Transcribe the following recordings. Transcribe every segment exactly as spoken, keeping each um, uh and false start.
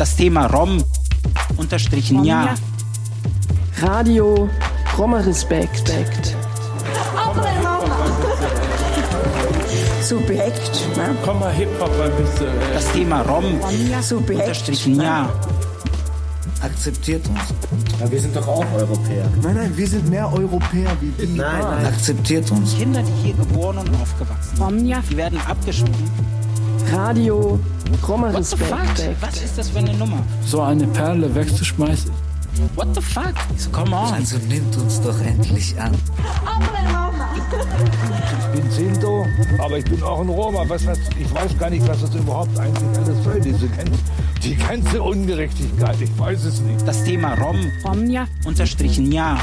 Das Thema Rom unterstrichen ja. Radio Roma Respekt. Subjekt, ne? Komm mal Hip-Hop ein bisschen. Äh. Das Thema Rom unterstrichen ja. Akzeptiert uns. Ja, wir sind doch auch Europäer. Nein, nein, wir sind mehr Europäer wie die. Nein, nein. Akzeptiert uns. Kinder, die hier geboren und aufgewachsen sind, die werden abgeschoben. Radio Roma What the fuck? Respekt. Was ist das für eine Nummer? So eine Perle wegzuschmeißen. What the fuck? So, come on. Also nimmt uns doch endlich an. Ich bin Sinto, aber ich bin auch ein Roma. Was das, ich weiß gar nicht, was das überhaupt eigentlich alles soll, diese, die ganze Ungerechtigkeit. Ich weiß es nicht. Das Thema Rom unterstrichen ja.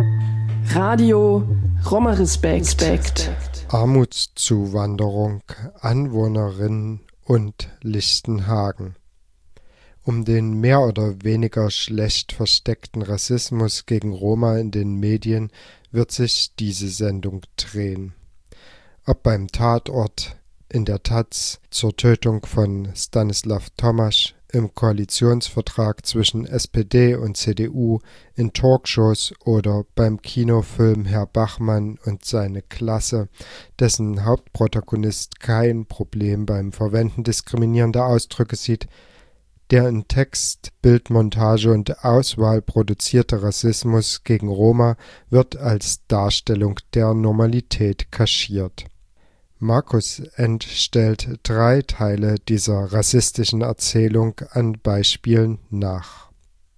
Radio Roma Respekt. Armutszuwanderung, Anwohnerinnen und Lichtenhagen. Um den mehr oder weniger schlecht versteckten Rassismus gegen Roma in den Medien wird sich diese Sendung drehen. Ob beim Tatort, in der Taz, zur Tötung von Stanislav Tomasz, im Koalitionsvertrag zwischen S P D und C D U, in Talkshows oder beim Kinofilm Herr Bachmann und seine Klasse, dessen Hauptprotagonist kein Problem beim Verwenden diskriminierender Ausdrücke sieht. Der in Text, Bildmontage und Auswahl produzierte Rassismus gegen Roma wird als Darstellung der Normalität kaschiert. Markus End stellt drei Teile dieser rassistischen Erzählung an Beispielen nach.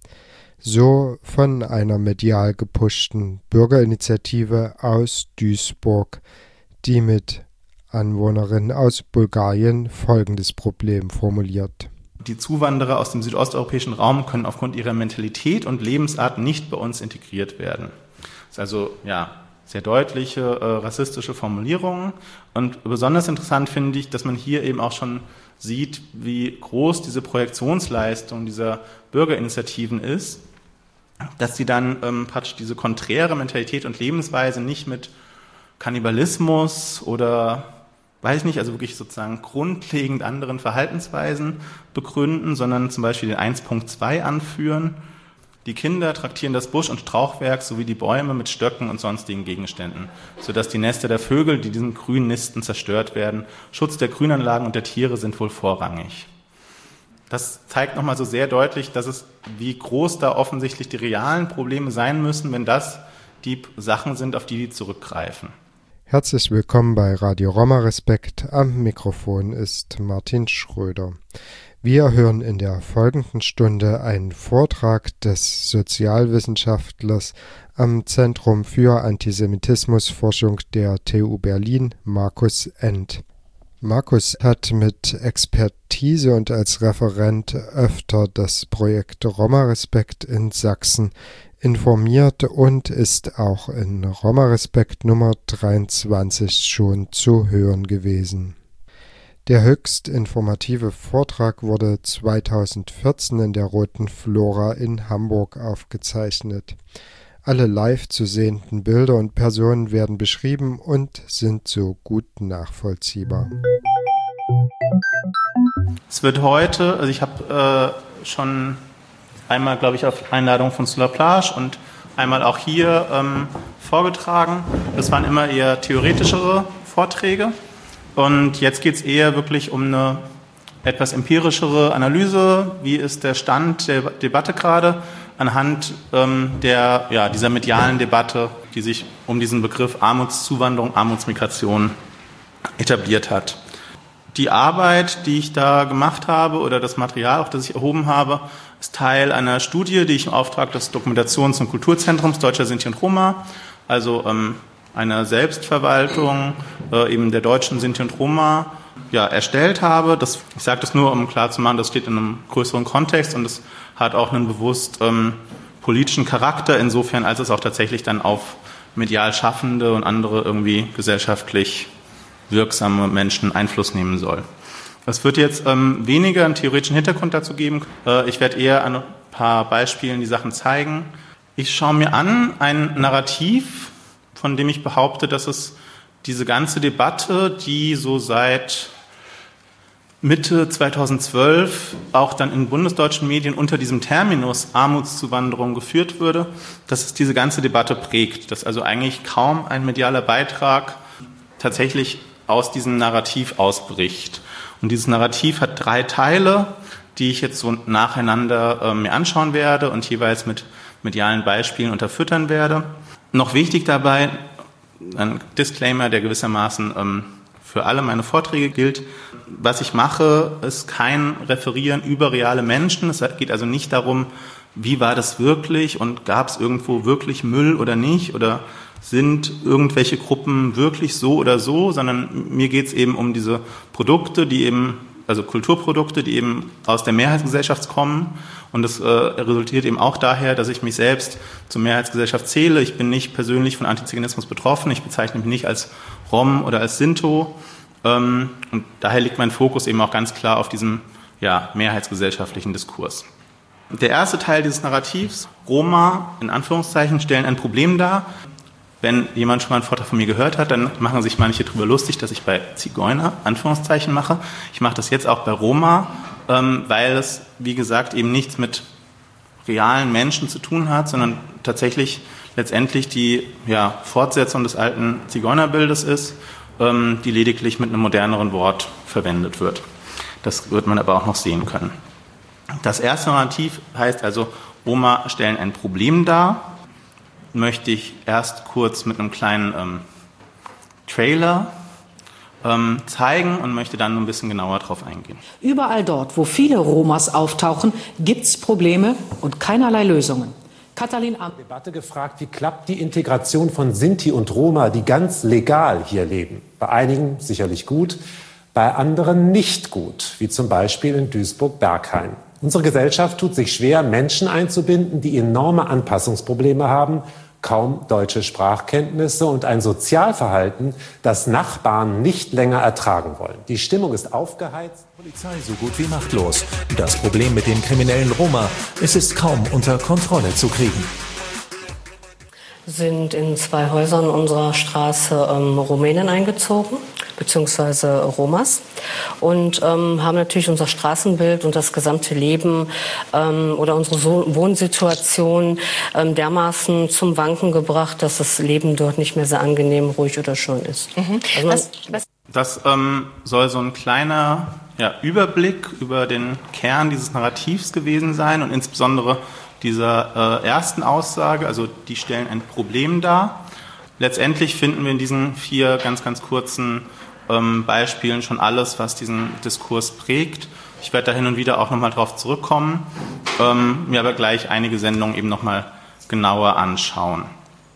So von einer medial gepushten Bürgerinitiative aus Duisburg, die mit Anwohnerinnen aus Bulgarien folgendes Problem formuliert. Die Zuwanderer aus dem südosteuropäischen Raum können aufgrund ihrer Mentalität und Lebensart nicht bei uns integriert werden. Das ist also, ja, sehr deutliche äh, rassistische Formulierungen. Und besonders interessant finde ich, dass man hier eben auch schon sieht, wie groß diese Projektionsleistung dieser Bürgerinitiativen ist, dass sie dann ähm, praktisch diese konträre Mentalität und Lebensweise nicht mit Kannibalismus oder, weiß ich nicht, also wirklich sozusagen grundlegend anderen Verhaltensweisen begründen, sondern zum Beispiel den eins Punkt zwei anführen. Die Kinder traktieren das Busch- und Strauchwerk sowie die Bäume mit Stöcken und sonstigen Gegenständen, sodass die Nester der Vögel, die diesen grünen Nisten zerstört werden, Schutz der Grünanlagen und der Tiere sind wohl vorrangig. Das zeigt nochmal so sehr deutlich, dass es, wie groß da offensichtlich die realen Probleme sein müssen, wenn das die Sachen sind, auf die die zurückgreifen. Herzlich willkommen bei Radio Roma Respekt. Am Mikrofon ist Martin Schröder. Wir hören in der folgenden Stunde einen Vortrag des Sozialwissenschaftlers am Zentrum für Antisemitismusforschung der T U Berlin, Markus End. Markus hat mit Expertise und als Referent öfter das Projekt Roma Respekt in Sachsen informiert und ist auch in Roma Respekt Nummer dreiundzwanzig schon zu hören gewesen. Der höchst informative Vortrag wurde zweitausendvierzehn in der Roten Flora in Hamburg aufgezeichnet. Alle live zu sehenden Bilder und Personen werden beschrieben und sind so gut nachvollziehbar. Es wird heute, also ich habe äh, schon einmal, glaube ich, auf Einladung von Sur la Plage und einmal auch hier ähm, vorgetragen. Das waren immer eher theoretischere Vorträge. Und jetzt geht es eher wirklich um eine etwas empirischere Analyse. Wie ist der Stand der Debatte gerade anhand ähm, der, ja, dieser medialen Debatte, die sich um diesen Begriff Armutszuwanderung, Armutsmigration etabliert hat. Die Arbeit, die ich da gemacht habe oder das Material, auch das ich erhoben habe, ist Teil einer Studie, die ich im Auftrag des Dokumentations- und Kulturzentrums Deutscher Sinti und Roma, also ähm, einer Selbstverwaltung äh, eben der deutschen Sinti und Roma, ja, erstellt habe. Das, ich sage das nur, um klar zu machen, das steht in einem größeren Kontext und es hat auch einen bewusst ähm, politischen Charakter, insofern als es auch tatsächlich dann auf medial Schaffende und andere irgendwie gesellschaftlich wirksame Menschen Einfluss nehmen soll. Es wird jetzt ähm, weniger einen theoretischen Hintergrund dazu geben. Äh, ich werde eher an ein paar Beispielen die Sachen zeigen. Ich schaue mir an ein Narrativ, von dem ich behaupte, dass es diese ganze Debatte, die so seit Mitte zweitausendzwölf auch dann in bundesdeutschen Medien unter diesem Terminus Armutszuwanderung geführt würde, dass es diese ganze Debatte prägt, dass also eigentlich kaum ein medialer Beitrag tatsächlich aus diesem Narrativ ausbricht. Und dieses Narrativ hat drei Teile, die ich jetzt so nacheinander äh, mir anschauen werde und jeweils mit medialen Beispielen unterfüttern werde. Noch wichtig dabei, ein Disclaimer, der gewissermaßen ähm, für alle meine Vorträge gilt. Was ich mache, ist kein Referieren über reale Menschen. Es geht also nicht darum, wie war das wirklich und gab es irgendwo wirklich Müll oder nicht oder sind irgendwelche Gruppen wirklich so oder so, sondern mir geht es eben um diese Produkte, die eben, also Kulturprodukte, die eben aus der Mehrheitsgesellschaft kommen. Und das äh, resultiert eben auch daher, dass ich mich selbst zur Mehrheitsgesellschaft zähle. Ich bin nicht persönlich von Antiziganismus betroffen. Ich bezeichne mich nicht als Rom oder als Sinto. Ähm, und daher liegt mein Fokus eben auch ganz klar auf diesem ja, mehrheitsgesellschaftlichen Diskurs. Der erste Teil dieses Narrativs, Roma, in Anführungszeichen, stellen ein Problem dar. Wenn jemand schon mal einen Vortrag von mir gehört hat, dann machen sich manche darüber lustig, dass ich bei Zigeuner Anführungszeichen mache. Ich mache das jetzt auch bei Roma, ähm, weil es, wie gesagt, eben nichts mit realen Menschen zu tun hat, sondern tatsächlich letztendlich die ja, Fortsetzung des alten Zigeunerbildes ist, ähm, die lediglich mit einem moderneren Wort verwendet wird. Das wird man aber auch noch sehen können. Das erste Narrativ heißt also, Roma stellen ein Problem dar. Möchte ich erst kurz mit einem kleinen ähm, Trailer ähm, zeigen und möchte dann ein bisschen genauer drauf eingehen. Überall dort, wo viele Romas auftauchen, gibt es Probleme und keinerlei Lösungen. Katalin Am Debatte gefragt, wie klappt die Integration von Sinti und Roma, die ganz legal hier leben? Bei einigen sicherlich gut, bei anderen nicht gut, wie zum Beispiel in Duisburg-Berghain. Unsere Gesellschaft tut sich schwer, Menschen einzubinden, die enorme Anpassungsprobleme haben, kaum deutsche Sprachkenntnisse und ein Sozialverhalten, das Nachbarn nicht länger ertragen wollen. Die Stimmung ist aufgeheizt. Polizei so gut wie machtlos. Das Problem mit den kriminellen Roma, es ist kaum unter Kontrolle zu kriegen. Sind in zwei Häusern unserer Straße ähm, Rumänen eingezogen, beziehungsweise Romas, und ähm, haben natürlich unser Straßenbild und das gesamte Leben ähm, oder unsere so Wohnsituation ähm, dermaßen zum Wanken gebracht, dass das Leben dort nicht mehr sehr angenehm, ruhig oder schön ist. Mhm. Also was, was das ähm, soll so ein kleiner ja, Überblick über den Kern dieses Narrativs gewesen sein und insbesondere dieser äh, ersten Aussage, also die stellen ein Problem dar. Letztendlich finden wir in diesen vier ganz, ganz kurzen ähm, Beispielen schon alles, was diesen Diskurs prägt. Ich werde da hin und wieder auch nochmal drauf zurückkommen, ähm, mir aber gleich einige Sendungen eben nochmal genauer anschauen.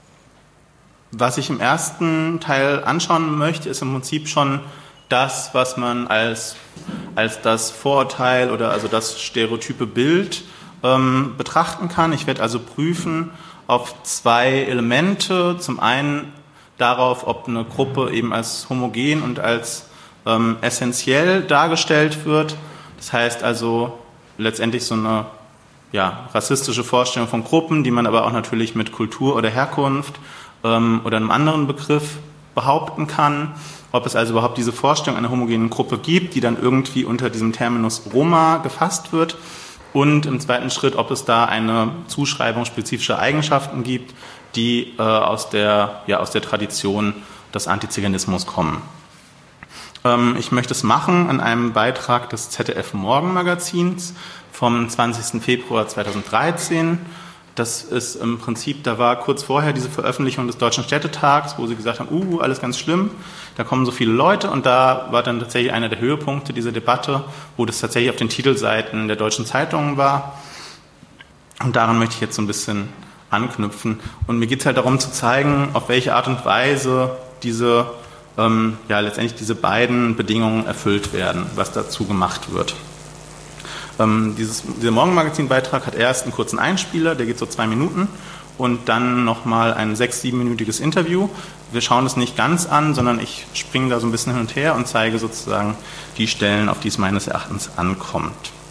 Was ich im ersten Teil anschauen möchte, ist im Prinzip schon das, was man als, als das Vorurteil oder also das stereotype Bild ähm, betrachten kann. Ich werde also prüfen auf zwei Elemente. Zum einen darauf, ob eine Gruppe eben als homogen und als ähm, essentiell dargestellt wird. Das heißt also letztendlich so eine ja, rassistische Vorstellung von Gruppen, die man aber auch natürlich mit Kultur oder Herkunft ähm, oder einem anderen Begriff behaupten kann. Ob es also überhaupt diese Vorstellung einer homogenen Gruppe gibt, die dann irgendwie unter diesem Terminus Roma gefasst wird. Und im zweiten Schritt, ob es da eine Zuschreibung spezifischer Eigenschaften gibt, die äh, aus der, ja, aus der Tradition des Antiziganismus kommen. Ähm, ich möchte es machen an einem Beitrag des Z D F Morgenmagazins vom zwanzigsten Februar zweitausenddreizehn. Das ist im Prinzip, da war kurz vorher diese Veröffentlichung des Deutschen Städtetags, wo sie gesagt haben, uh, alles ganz schlimm, da kommen so viele Leute, und da war dann tatsächlich einer der Höhepunkte dieser Debatte, wo das tatsächlich auf den Titelseiten der deutschen Zeitungen war. Und daran möchte ich jetzt so ein bisschen anknüpfen. Und mir geht es halt darum zu zeigen, auf welche Art und Weise diese, ähm, ja, letztendlich diese beiden Bedingungen erfüllt werden, was dazu gemacht wird. Ähm, dieses, dieser Morgenmagazin-Beitrag hat erst einen kurzen Einspieler, der geht so zwei Minuten, und dann nochmal ein sechs-, siebenminütiges Interview. Wir schauen es nicht ganz an, sondern ich springe da so ein bisschen hin und her und zeige sozusagen die Stellen, auf die es meines Erachtens ankommt.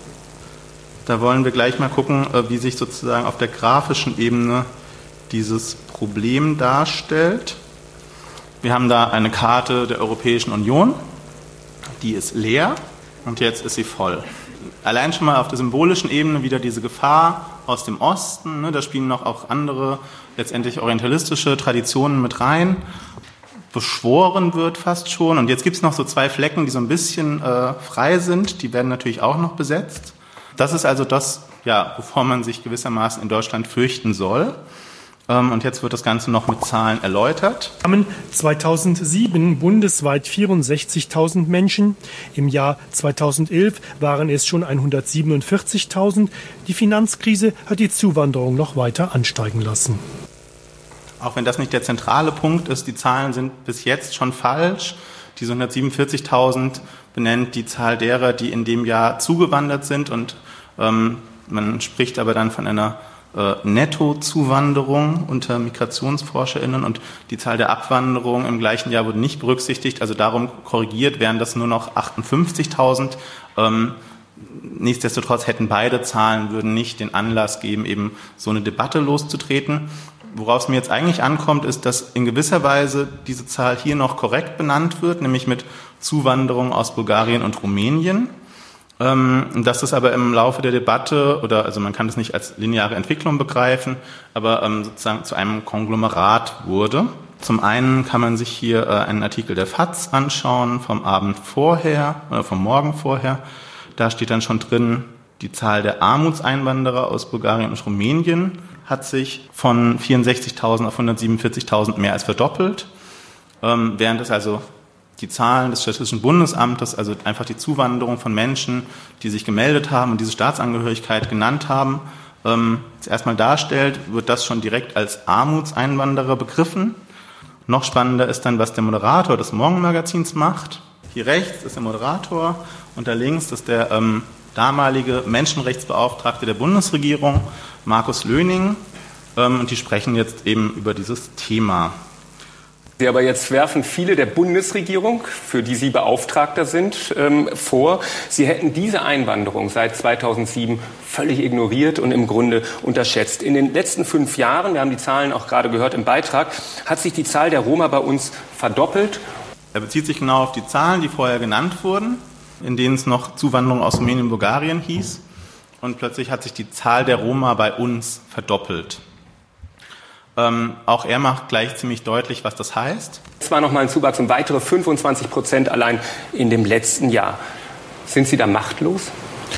Da wollen wir gleich mal gucken, wie sich sozusagen auf der grafischen Ebene dieses Problem darstellt. Wir haben da eine Karte der Europäischen Union, die ist leer. und jetzt ist sie voll. Allein schon mal auf der symbolischen Ebene wieder diese Gefahr aus dem Osten, ne, da spielen noch auch andere, letztendlich orientalistische Traditionen mit rein, beschworen wird fast schon. Und jetzt gibt es noch so zwei Flecken, die so ein bisschen äh, frei sind, die werden natürlich auch noch besetzt. Das ist also das, ja, wovor man sich gewissermaßen in Deutschland fürchten soll. Und jetzt wird das Ganze noch mit Zahlen erläutert. zweitausendsieben bundesweit vierundsechzigtausend Menschen. Im Jahr zweitausendelf waren es schon hundertsiebenundvierzigtausend. Die Finanzkrise hat die Zuwanderung noch weiter ansteigen lassen. Auch wenn das nicht der zentrale Punkt ist, die Zahlen sind bis jetzt schon falsch. Diese hundertsiebenundvierzigtausend benennt die Zahl derer, die in dem Jahr zugewandert sind. Und ähm, man spricht aber dann von einer Nettozuwanderung unter MigrationsforscherInnen und die Zahl der Abwanderung im gleichen Jahr wurde nicht berücksichtigt, also darum korrigiert wären das nur noch achtundfünfzigtausend. Ähm, nichtsdestotrotz hätten beide Zahlen, würden nicht den Anlass geben, eben so eine Debatte loszutreten. Worauf es mir jetzt eigentlich ankommt, ist, dass in gewisser Weise diese Zahl hier noch korrekt benannt wird, nämlich mit Zuwanderung aus Bulgarien und Rumänien. Ähm, dass das aber im Laufe der Debatte, oder also man kann das nicht als lineare Entwicklung begreifen, aber ähm, sozusagen zu einem Konglomerat wurde. Zum einen kann man sich hier äh, einen Artikel der F A Z anschauen vom Abend vorher oder vom Morgen vorher. Da steht dann schon drin, die Zahl der Armutseinwanderer aus Bulgarien und Rumänien hat sich von vierundsechzigtausend auf hundertsiebenundvierzigtausend mehr als verdoppelt, ähm, während es also die Zahlen des Statistischen Bundesamtes, also einfach die Zuwanderung von Menschen, die sich gemeldet haben und diese Staatsangehörigkeit genannt haben, ähm, zuerst mal darstellt, wird das schon direkt als Armutseinwanderer begriffen. Noch spannender ist dann, was der Moderator des Morgenmagazins macht. Hier rechts ist der Moderator und da links ist der ähm, damalige Menschenrechtsbeauftragte der Bundesregierung, Markus Löning, ähm, und die sprechen jetzt eben über dieses Thema. Sie aber jetzt werfen viele der Bundesregierung, für die Sie Beauftragter sind, ähm, vor, Sie hätten diese Einwanderung seit zweitausendsieben völlig ignoriert und im Grunde unterschätzt. In den letzten fünf Jahren, wir haben die Zahlen auch gerade gehört im Beitrag, hat sich die Zahl der Roma bei uns verdoppelt. Er bezieht sich genau auf die Zahlen, die vorher genannt wurden, in denen es noch Zuwanderung aus Rumänien und Bulgarien hieß. Und plötzlich hat sich die Zahl der Roma bei uns verdoppelt. Ähm, auch er macht gleich ziemlich deutlich, was das heißt. Es war nochmal ein Zuwachs um weitere fünfundzwanzig Prozent allein in dem letzten Jahr. Sind Sie da machtlos?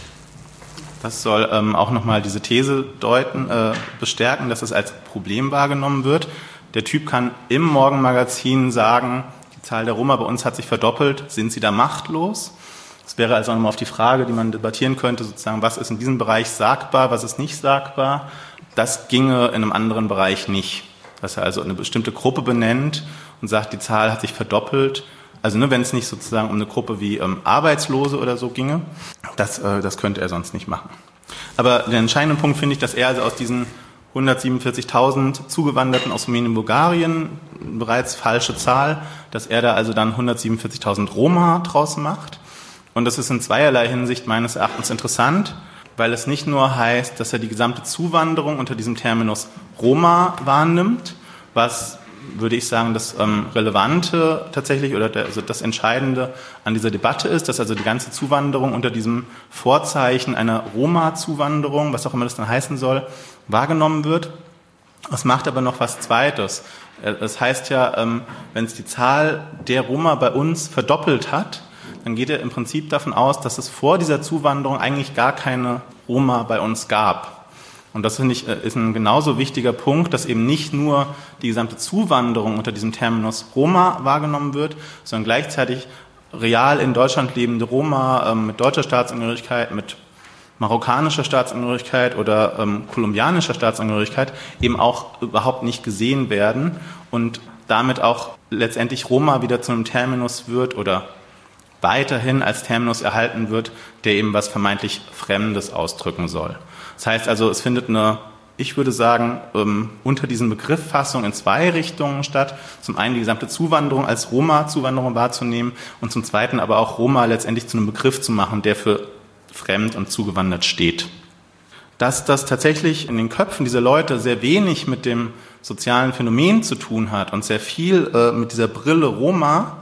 Das soll ähm, auch nochmal diese These deuten, äh, bestärken, dass es als Problem wahrgenommen wird. Der Typ kann im Morgenmagazin sagen, die Zahl der Roma bei uns hat sich verdoppelt. Sind Sie da machtlos? Das wäre also nochmal auf die Frage, die man debattieren könnte, sozusagen, was ist in diesem Bereich sagbar, was ist nicht sagbar. Das ginge in einem anderen Bereich nicht, dass er also eine bestimmte Gruppe benennt und sagt, die Zahl hat sich verdoppelt. Also ne, wenn es nicht sozusagen um eine Gruppe wie ähm, Arbeitslose oder so ginge, das, äh, das könnte er sonst nicht machen. Aber den entscheidenden Punkt finde ich, dass er also aus diesen hundertsiebenundvierzigtausend Zugewanderten aus Rumänien und Bulgarien, bereits falsche Zahl, dass er da also dann hundertsiebenundvierzigtausend Roma draus macht. Und das ist in zweierlei Hinsicht meines Erachtens interessant, weil es nicht nur heißt, dass er die gesamte Zuwanderung unter diesem Terminus Roma wahrnimmt, was, würde ich sagen, das ähm, Relevante tatsächlich oder der, also das Entscheidende an dieser Debatte ist, dass also die ganze Zuwanderung unter diesem Vorzeichen einer Roma-Zuwanderung, was auch immer das dann heißen soll, wahrgenommen wird. Es macht aber noch was Zweites. Es heißt ja, ähm, wenn es die Zahl der Roma bei uns verdoppelt hat, dann geht er im Prinzip davon aus, dass es vor dieser Zuwanderung eigentlich gar keine Roma bei uns gab. Und das finde ich ist ein genauso wichtiger Punkt, dass eben nicht nur die gesamte Zuwanderung unter diesem Terminus Roma wahrgenommen wird, sondern gleichzeitig real in Deutschland lebende Roma ähm, mit deutscher Staatsangehörigkeit, mit marokkanischer Staatsangehörigkeit oder ähm, kolumbianischer Staatsangehörigkeit eben auch überhaupt nicht gesehen werden und damit auch letztendlich Roma wieder zu einem Terminus wird oder weiterhin als Terminus erhalten wird, der eben was vermeintlich Fremdes ausdrücken soll. Das heißt also, es findet eine, ich würde sagen, ähm, unter diesen Begriffsfassung in zwei Richtungen statt. Zum einen die gesamte Zuwanderung als Roma-Zuwanderung wahrzunehmen und zum zweiten aber auch Roma letztendlich zu einem Begriff zu machen, der für fremd und zugewandert steht. Dass das tatsächlich in den Köpfen dieser Leute sehr wenig mit dem sozialen Phänomen zu tun hat und sehr viel äh, mit dieser Brille Roma,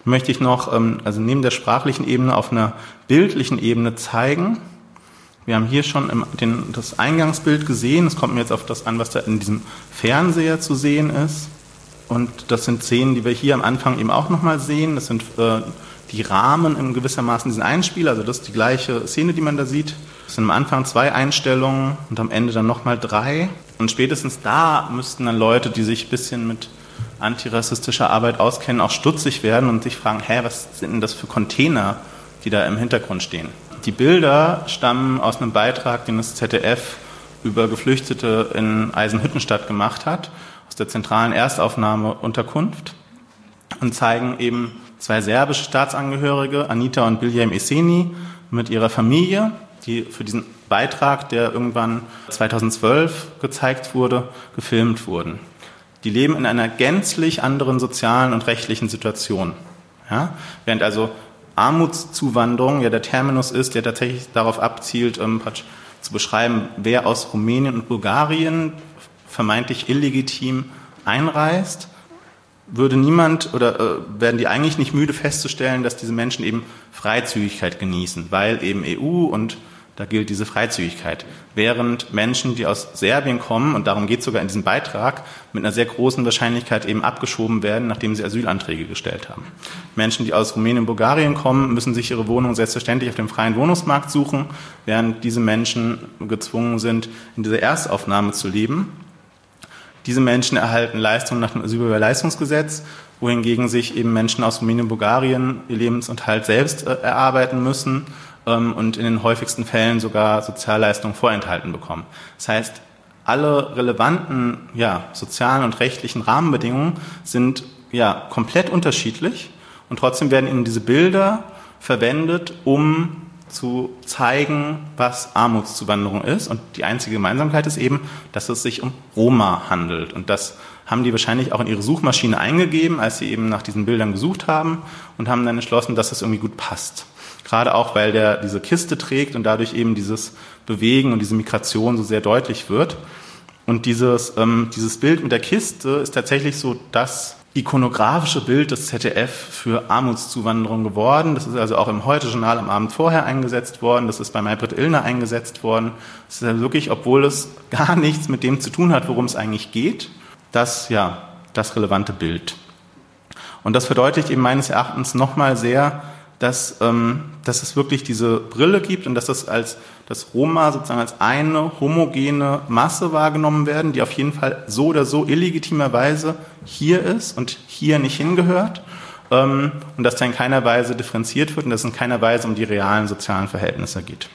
möchte ich noch, ähm, also neben der sprachlichen Ebene auf einer bildlichen Ebene zeigen. Wir haben hier schon im, den, das Eingangsbild gesehen. Es kommt mir jetzt auf das an, was da in diesem Fernseher zu sehen ist. Und das sind Szenen, die wir hier am Anfang eben auch nochmal sehen. Das sind äh, die Rahmen in gewissermaßen diesen Einspieler. Also das ist die gleiche Szene, die man da sieht. Es sind am Anfang zwei Einstellungen und am Ende dann nochmal drei. Und spätestens da müssten dann Leute, die sich ein bisschen mit antirassistischer Arbeit auskennen, auch stutzig werden und sich fragen, hä, was sind denn das für Container, die da im Hintergrund stehen? Die Bilder stammen aus einem Beitrag, den das Z D F über Geflüchtete in Eisenhüttenstadt gemacht hat, aus der zentralen Erstaufnahmeunterkunft, und zeigen eben zwei serbische Staatsangehörige, Anita und Biljam Eseni, mit ihrer Familie, die für diesen Beitrag, der irgendwann zweitausendzwölf gezeigt wurde, gefilmt wurden. Die leben in einer gänzlich anderen sozialen und rechtlichen Situation. Ja? Während also Armutszuwanderung ja der Terminus ist, der tatsächlich darauf abzielt, ähm, zu beschreiben, wer aus Rumänien und Bulgarien vermeintlich illegitim einreist, würde niemand oder äh, werden die eigentlich nicht müde festzustellen, dass diese Menschen eben Freizügigkeit genießen, weil eben E U und da gilt diese Freizügigkeit. Während Menschen, die aus Serbien kommen, und darum geht es sogar in diesem Beitrag, mit einer sehr großen Wahrscheinlichkeit eben abgeschoben werden, nachdem sie Asylanträge gestellt haben. Menschen, die aus Rumänien und Bulgarien kommen, müssen sich ihre Wohnung selbstverständlich auf dem freien Wohnungsmarkt suchen, während diese Menschen gezwungen sind, in dieser Erstaufnahme zu leben. Diese Menschen erhalten Leistungen nach dem Asylbewerberleistungsgesetz, wohingegen sich eben Menschen aus Rumänien und Bulgarien ihr Lebensunterhalt selbst äh, erarbeiten müssen ähm, und in den häufigsten Fällen sogar Sozialleistungen vorenthalten bekommen. Das heißt, alle relevanten ja, sozialen und rechtlichen Rahmenbedingungen sind ja komplett unterschiedlich, und trotzdem werden eben diese Bilder verwendet, um zu zeigen, was Armutszuwanderung ist. Und die einzige Gemeinsamkeit ist eben, dass es sich um Roma handelt. Und das haben die wahrscheinlich auch in ihre Suchmaschine eingegeben, als sie eben nach diesen Bildern gesucht haben, und haben dann entschlossen, dass das irgendwie gut passt. Gerade auch, weil der diese Kiste trägt und dadurch eben dieses Bewegen und diese Migration so sehr deutlich wird. Und dieses, ähm, dieses Bild mit der Kiste ist tatsächlich so das ikonografische Bild des Z D F für Armutszuwanderung geworden. Das ist also auch im Heute-Journal am Abend vorher eingesetzt worden. Das ist bei Maybrit Illner eingesetzt worden. Das ist also wirklich, obwohl es gar nichts mit dem zu tun hat, worum es eigentlich geht, das, ja, das relevante Bild. Und das verdeutlicht eben meines Erachtens nochmal sehr, dass, ähm, dass es wirklich diese Brille gibt und dass das als dass Roma sozusagen als eine homogene Masse wahrgenommen werden, die auf jeden Fall so oder so illegitimerweise hier ist und hier nicht hingehört, ähm, und dass da in keiner Weise differenziert wird und dass es in keiner Weise um die realen sozialen Verhältnisse geht.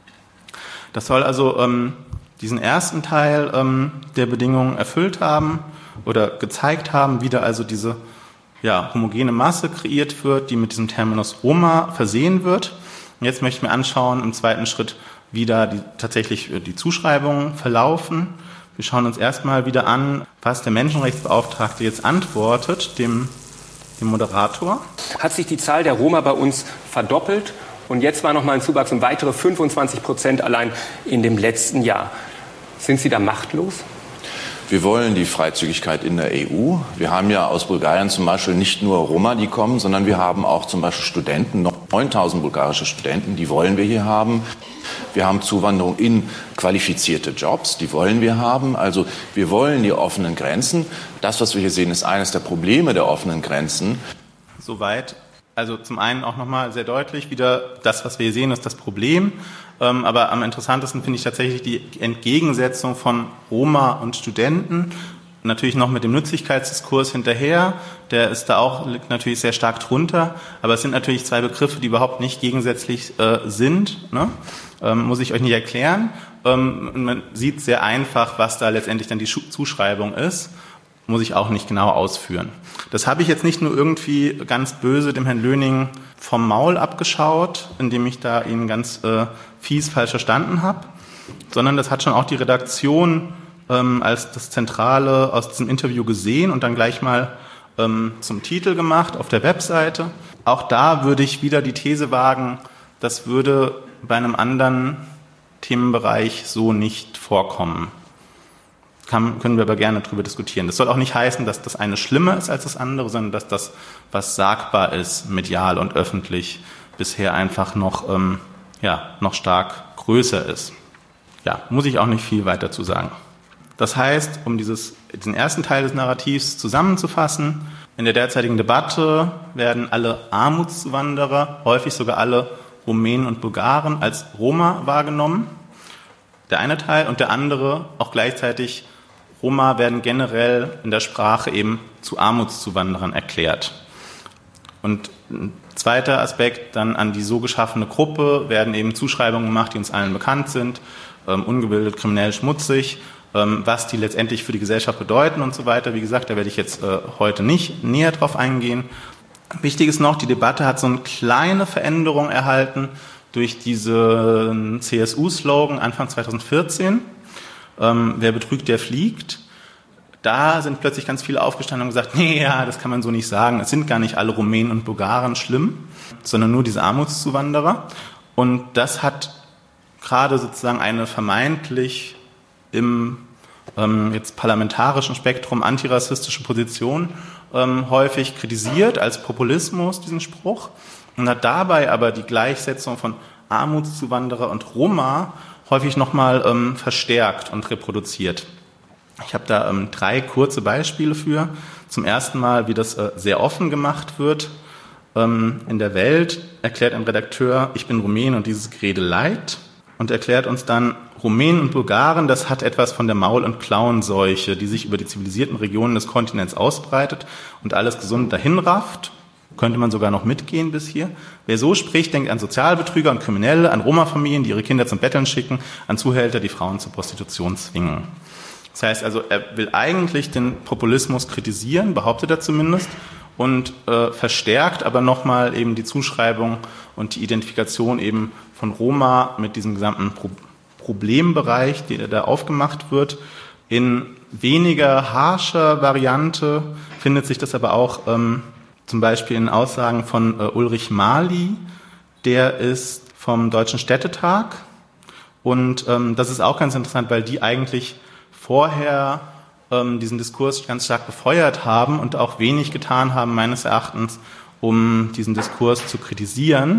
Das soll also ähm, diesen ersten Teil ähm, der Bedingungen erfüllt haben oder gezeigt haben, wie da also diese ja, homogene Masse kreiert wird, die mit diesem Terminus Roma versehen wird. Und jetzt möchte ich mir anschauen, im zweiten Schritt, wie da die, tatsächlich die Zuschreibungen verlaufen. Wir schauen uns erstmal wieder an, was der Menschenrechtsbeauftragte jetzt antwortet, dem, dem Moderator. Hat sich die Zahl der Roma bei uns verdoppelt, und jetzt war noch mal ein Zuwachs um weitere fünfundzwanzig Prozent allein in dem letzten Jahr. Sind Sie da machtlos? Wir wollen die Freizügigkeit in der E U. Wir haben ja aus Bulgarien zum Beispiel nicht nur Roma, die kommen, sondern wir haben auch zum Beispiel Studenten, neuntausend bulgarische Studenten, die wollen wir hier haben. Wir haben Zuwanderung in qualifizierte Jobs, die wollen wir haben. Also wir wollen die offenen Grenzen. Das, was wir hier sehen, ist eines der Probleme der offenen Grenzen. Soweit. Also zum einen auch nochmal sehr deutlich wieder, das, was wir hier sehen, ist das Problem. Ähm, aber am interessantesten finde ich tatsächlich die Entgegensetzung von Roma und Studenten. Natürlich noch mit dem Nützlichkeitsdiskurs hinterher. Der ist da auch, liegt natürlich sehr stark drunter. Aber es sind natürlich zwei Begriffe, die überhaupt nicht gegensätzlich äh, sind. Ne? Ähm, muss ich euch nicht erklären. Ähm, man sieht sehr einfach, was da letztendlich dann die Zuschreibung ist. Muss ich auch nicht genau ausführen. Das habe ich jetzt nicht nur irgendwie ganz böse dem Herrn Löning vom Maul abgeschaut, indem ich da ihn ganz äh, fies falsch verstanden habe, sondern das hat schon auch die Redaktion ähm, als das Zentrale aus diesem Interview gesehen und dann gleich mal ähm, zum Titel gemacht auf der Webseite. Auch da würde ich wieder die These wagen, das würde bei einem anderen Themenbereich so nicht vorkommen. kann, können wir aber gerne drüber diskutieren. Das soll auch nicht heißen, dass das eine schlimmer ist als das andere, sondern dass das, was sagbar ist, medial und öffentlich, bisher einfach noch, ähm, ja, noch stark größer ist. Ja, muss ich auch nicht viel weiter zu sagen. Das heißt, um dieses, diesen ersten Teil des Narrativs zusammenzufassen, in der derzeitigen Debatte werden alle Armutszuwanderer, häufig sogar alle Rumänen und Bulgaren, als Roma wahrgenommen. Der eine Teil und der andere auch gleichzeitig, Roma werden generell in der Sprache eben zu Armutszuwanderern erklärt. Und ein zweiter Aspekt, dann an die so geschaffene Gruppe werden eben Zuschreibungen gemacht, die uns allen bekannt sind, ähm, ungebildet, kriminell, schmutzig, ähm, was die letztendlich für die Gesellschaft bedeuten und so weiter. Wie gesagt, da werde ich jetzt äh, heute nicht näher drauf eingehen. Wichtig ist noch, die Debatte hat so eine kleine Veränderung erhalten durch diesen C S U-Slogan Anfang zweitausendvierzehn. Ähm, wer betrügt, der fliegt. Da sind plötzlich ganz viele aufgestanden und gesagt, nee, ja, das kann man so nicht sagen. Es sind gar nicht alle Rumänen und Bulgaren schlimm, sondern nur diese Armutszuwanderer. Und das hat gerade sozusagen eine vermeintlich im ähm, jetzt parlamentarischen Spektrum antirassistische Position ähm, häufig kritisiert als Populismus, diesen Spruch, und hat dabei aber die Gleichsetzung von Armutszuwanderer und Roma häufig nochmal ähm, verstärkt und reproduziert. Ich habe da ähm, drei kurze Beispiele für. Zum ersten Mal, wie das äh, sehr offen gemacht wird. Ähm, in der Welt erklärt ein Redakteur, ich bin Rumänen und dieses Gerede leid, und erklärt uns dann, Rumänen und Bulgaren, das hat etwas von der Maul- und Klauenseuche, die sich über die zivilisierten Regionen des Kontinents ausbreitet und alles gesund dahinrafft. Könnte man sogar noch mitgehen bis hier. Wer so spricht, denkt an Sozialbetrüger und Kriminelle, an Roma-Familien, die ihre Kinder zum Betteln schicken, an Zuhälter, die Frauen zur Prostitution zwingen. Das heißt also, er will eigentlich den Populismus kritisieren, behauptet er zumindest, und äh, verstärkt aber nochmal eben die Zuschreibung und die Identifikation eben von Roma mit diesem gesamten Pro- Problembereich, der da aufgemacht wird. In weniger harscher Variante findet sich das aber auch ähm, zum Beispiel in Aussagen von äh, Ulrich Mali, der ist vom Deutschen Städtetag, und ähm, das ist auch ganz interessant, weil die eigentlich vorher ähm, diesen Diskurs ganz stark befeuert haben und auch wenig getan haben, meines Erachtens, um diesen Diskurs zu kritisieren,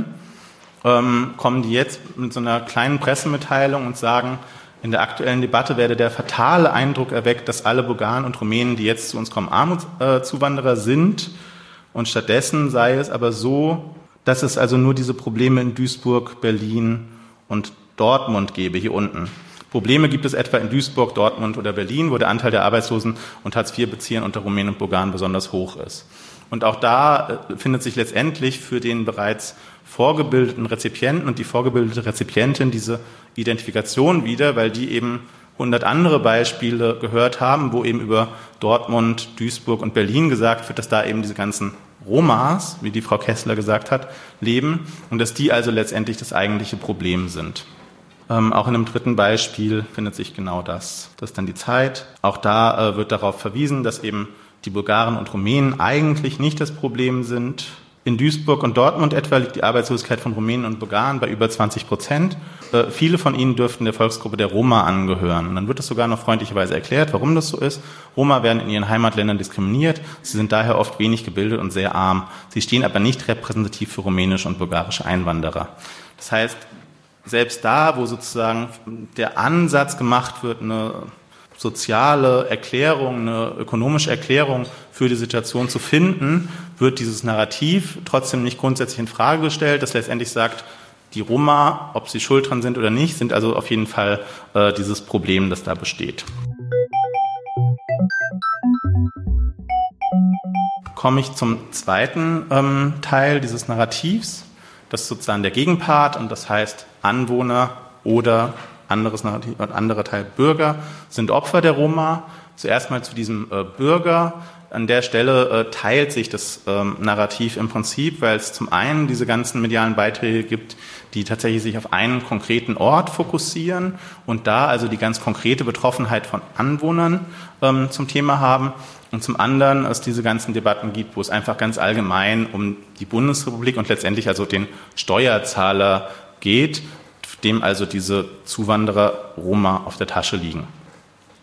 ähm, kommen die jetzt mit so einer kleinen Pressemitteilung und sagen, in der aktuellen Debatte werde der fatale Eindruck erweckt, dass alle Bulgaren und Rumänen, die jetzt zu uns kommen, Armutszuwanderer äh, sind, und stattdessen sei es aber so, dass es also nur diese Probleme in Duisburg, Berlin und Dortmund gäbe, hier unten. Probleme gibt es etwa in Duisburg, Dortmund oder Berlin, wo der Anteil der Arbeitslosen und Hartz vier Bezieher unter Rumänen und Bulgaren besonders hoch ist. Und auch da findet sich letztendlich für den bereits vorgebildeten Rezipienten und die vorgebildete Rezipientin diese Identifikation wieder, weil die eben hundert andere Beispiele gehört haben, wo eben über Dortmund, Duisburg und Berlin gesagt wird, dass da eben diese ganzen Romas, wie die Frau Kessler gesagt hat, leben und dass die also letztendlich das eigentliche Problem sind. Ähm, auch in einem dritten Beispiel findet sich genau das. Das ist dann die Zeit. Auch da äh, wird darauf verwiesen, dass eben die Bulgaren und Rumänen eigentlich nicht das Problem sind. In Duisburg und Dortmund etwa liegt die Arbeitslosigkeit von Rumänen und Bulgaren bei über zwanzig Prozent. Äh, viele von ihnen dürften der Volksgruppe der Roma angehören. Und dann wird es sogar noch freundlicherweise erklärt, warum das so ist. Roma werden in ihren Heimatländern diskriminiert. Sie sind daher oft wenig gebildet und sehr arm. Sie stehen aber nicht repräsentativ für rumänische und bulgarische Einwanderer. Das heißt, selbst da, wo sozusagen der Ansatz gemacht wird, eine soziale Erklärung, eine ökonomische Erklärung für die Situation zu finden, wird dieses Narrativ trotzdem nicht grundsätzlich in Frage gestellt, das letztendlich sagt, die Roma, ob sie schuld dran sind oder nicht, sind also auf jeden Fall äh, dieses Problem, das da besteht. Komme ich zum zweiten ähm, Teil dieses Narrativs. Das ist sozusagen der Gegenpart, und das heißt, Anwohner oder anderes Narrativ, anderer Teil Bürger sind Opfer der Roma. Zuerst mal zu diesem äh, Bürger. An der Stelle äh, teilt sich das ähm, Narrativ im Prinzip, weil es zum einen diese ganzen medialen Beiträge gibt, die tatsächlich sich auf einen konkreten Ort fokussieren und da also die ganz konkrete Betroffenheit von Anwohnern ähm, zum Thema haben. Und zum anderen es diese ganzen Debatten gibt, wo es einfach ganz allgemein um die Bundesrepublik und letztendlich also den Steuerzahler geht, dem also diese Zuwanderer Roma auf der Tasche liegen.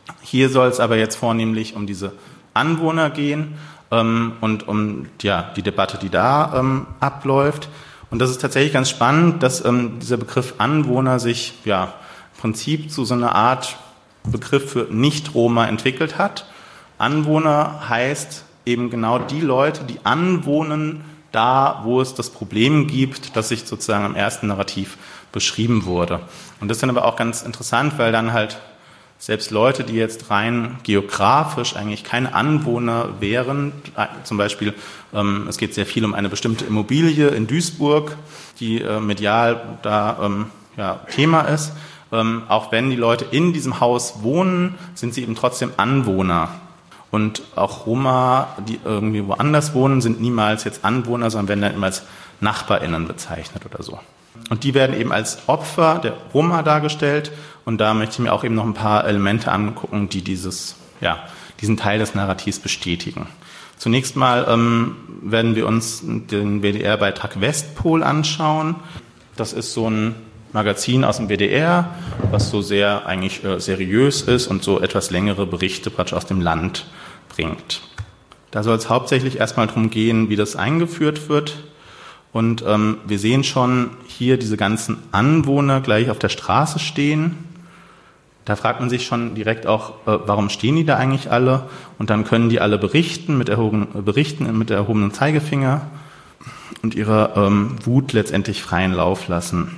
Hier soll es aber jetzt vornehmlich um diese Anwohner gehen ähm, und um ja, die Debatte, die da ähm, abläuft. Und das ist tatsächlich ganz spannend, dass ähm, dieser Begriff Anwohner sich ja im Prinzip zu so einer Art Begriff für Nicht-Roma entwickelt hat. Anwohner heißt eben genau die Leute, die anwohnen da, wo es das Problem gibt, das sich sozusagen im ersten Narrativ beschrieben wurde. Und das ist dann aber auch ganz interessant, weil dann halt selbst Leute, die jetzt rein geografisch eigentlich keine Anwohner wären, zum Beispiel, ähm, es geht sehr viel um eine bestimmte Immobilie in Duisburg, die äh, medial da ähm, ja, Thema ist. Ähm, auch wenn die Leute in diesem Haus wohnen, sind sie eben trotzdem Anwohner. Und auch Roma, die irgendwie woanders wohnen, sind niemals jetzt Anwohner, sondern werden dann immer als NachbarInnen bezeichnet oder so. Und die werden eben als Opfer der Roma dargestellt. Und da möchte ich mir auch eben noch ein paar Elemente angucken, die dieses, ja, diesen Teil des Narrativs bestätigen. Zunächst mal ähm, werden wir uns den W D R-Beitrag Westpol anschauen. Das ist so ein Magazin aus dem W D R, was so sehr eigentlich äh, seriös ist und so etwas längere Berichte praktisch aus dem Land bringt. Da soll es hauptsächlich erstmal darum gehen, wie das eingeführt wird. Und ähm, wir sehen schon hier diese ganzen Anwohner gleich auf der Straße stehen. Da fragt man sich schon direkt auch, äh, warum stehen die da eigentlich alle? Und dann können die alle berichten mit, erhoben, berichten mit erhobenem Zeigefinger und ihrer ähm, Wut letztendlich freien Lauf lassen.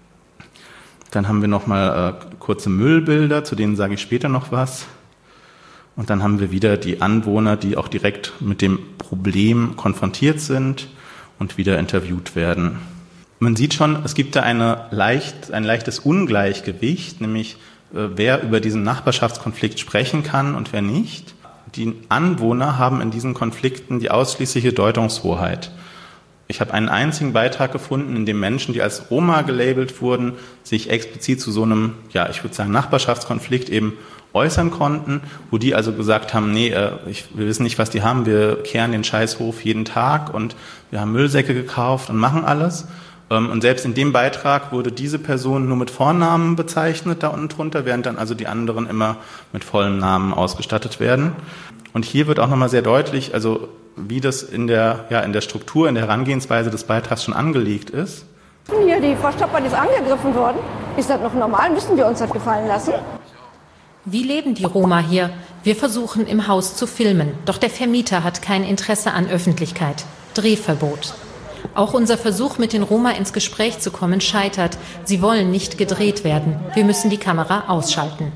Dann haben wir nochmal äh, kurze Müllbilder, zu denen sage ich später noch was. Und dann haben wir wieder die Anwohner, die auch direkt mit dem Problem konfrontiert sind und wieder interviewt werden. Man sieht schon, es gibt da eine leicht, ein leichtes Ungleichgewicht, nämlich äh, wer über diesen Nachbarschaftskonflikt sprechen kann und wer nicht. Die Anwohner haben in diesen Konflikten die ausschließliche Deutungshoheit. Ich habe einen einzigen Beitrag gefunden, in dem Menschen, die als Roma gelabelt wurden, sich explizit zu so einem, ja, ich würde sagen, Nachbarschaftskonflikt eben äußern konnten, wo die also gesagt haben, nee, äh, ich, wir wissen nicht, was die haben, wir kehren den Scheißhof jeden Tag und wir haben Müllsäcke gekauft und machen alles. Ähm, und selbst in dem Beitrag wurde diese Person nur mit Vornamen bezeichnet da unten drunter, während dann also die anderen immer mit vollem Namen ausgestattet werden. Und hier wird auch nochmal sehr deutlich, also wie das in der, ja, in der Struktur, in der Herangehensweise des Beitrags schon angelegt ist. Hier, die Frau Stopper ist angegriffen worden. Ist das noch normal? Müssen wir uns das gefallen lassen? Wie leben die Roma hier? Wir versuchen im Haus zu filmen, doch der Vermieter hat kein Interesse an Öffentlichkeit. Drehverbot. Auch unser Versuch, mit den Roma ins Gespräch zu kommen, scheitert. Sie wollen nicht gedreht werden. Wir müssen die Kamera ausschalten.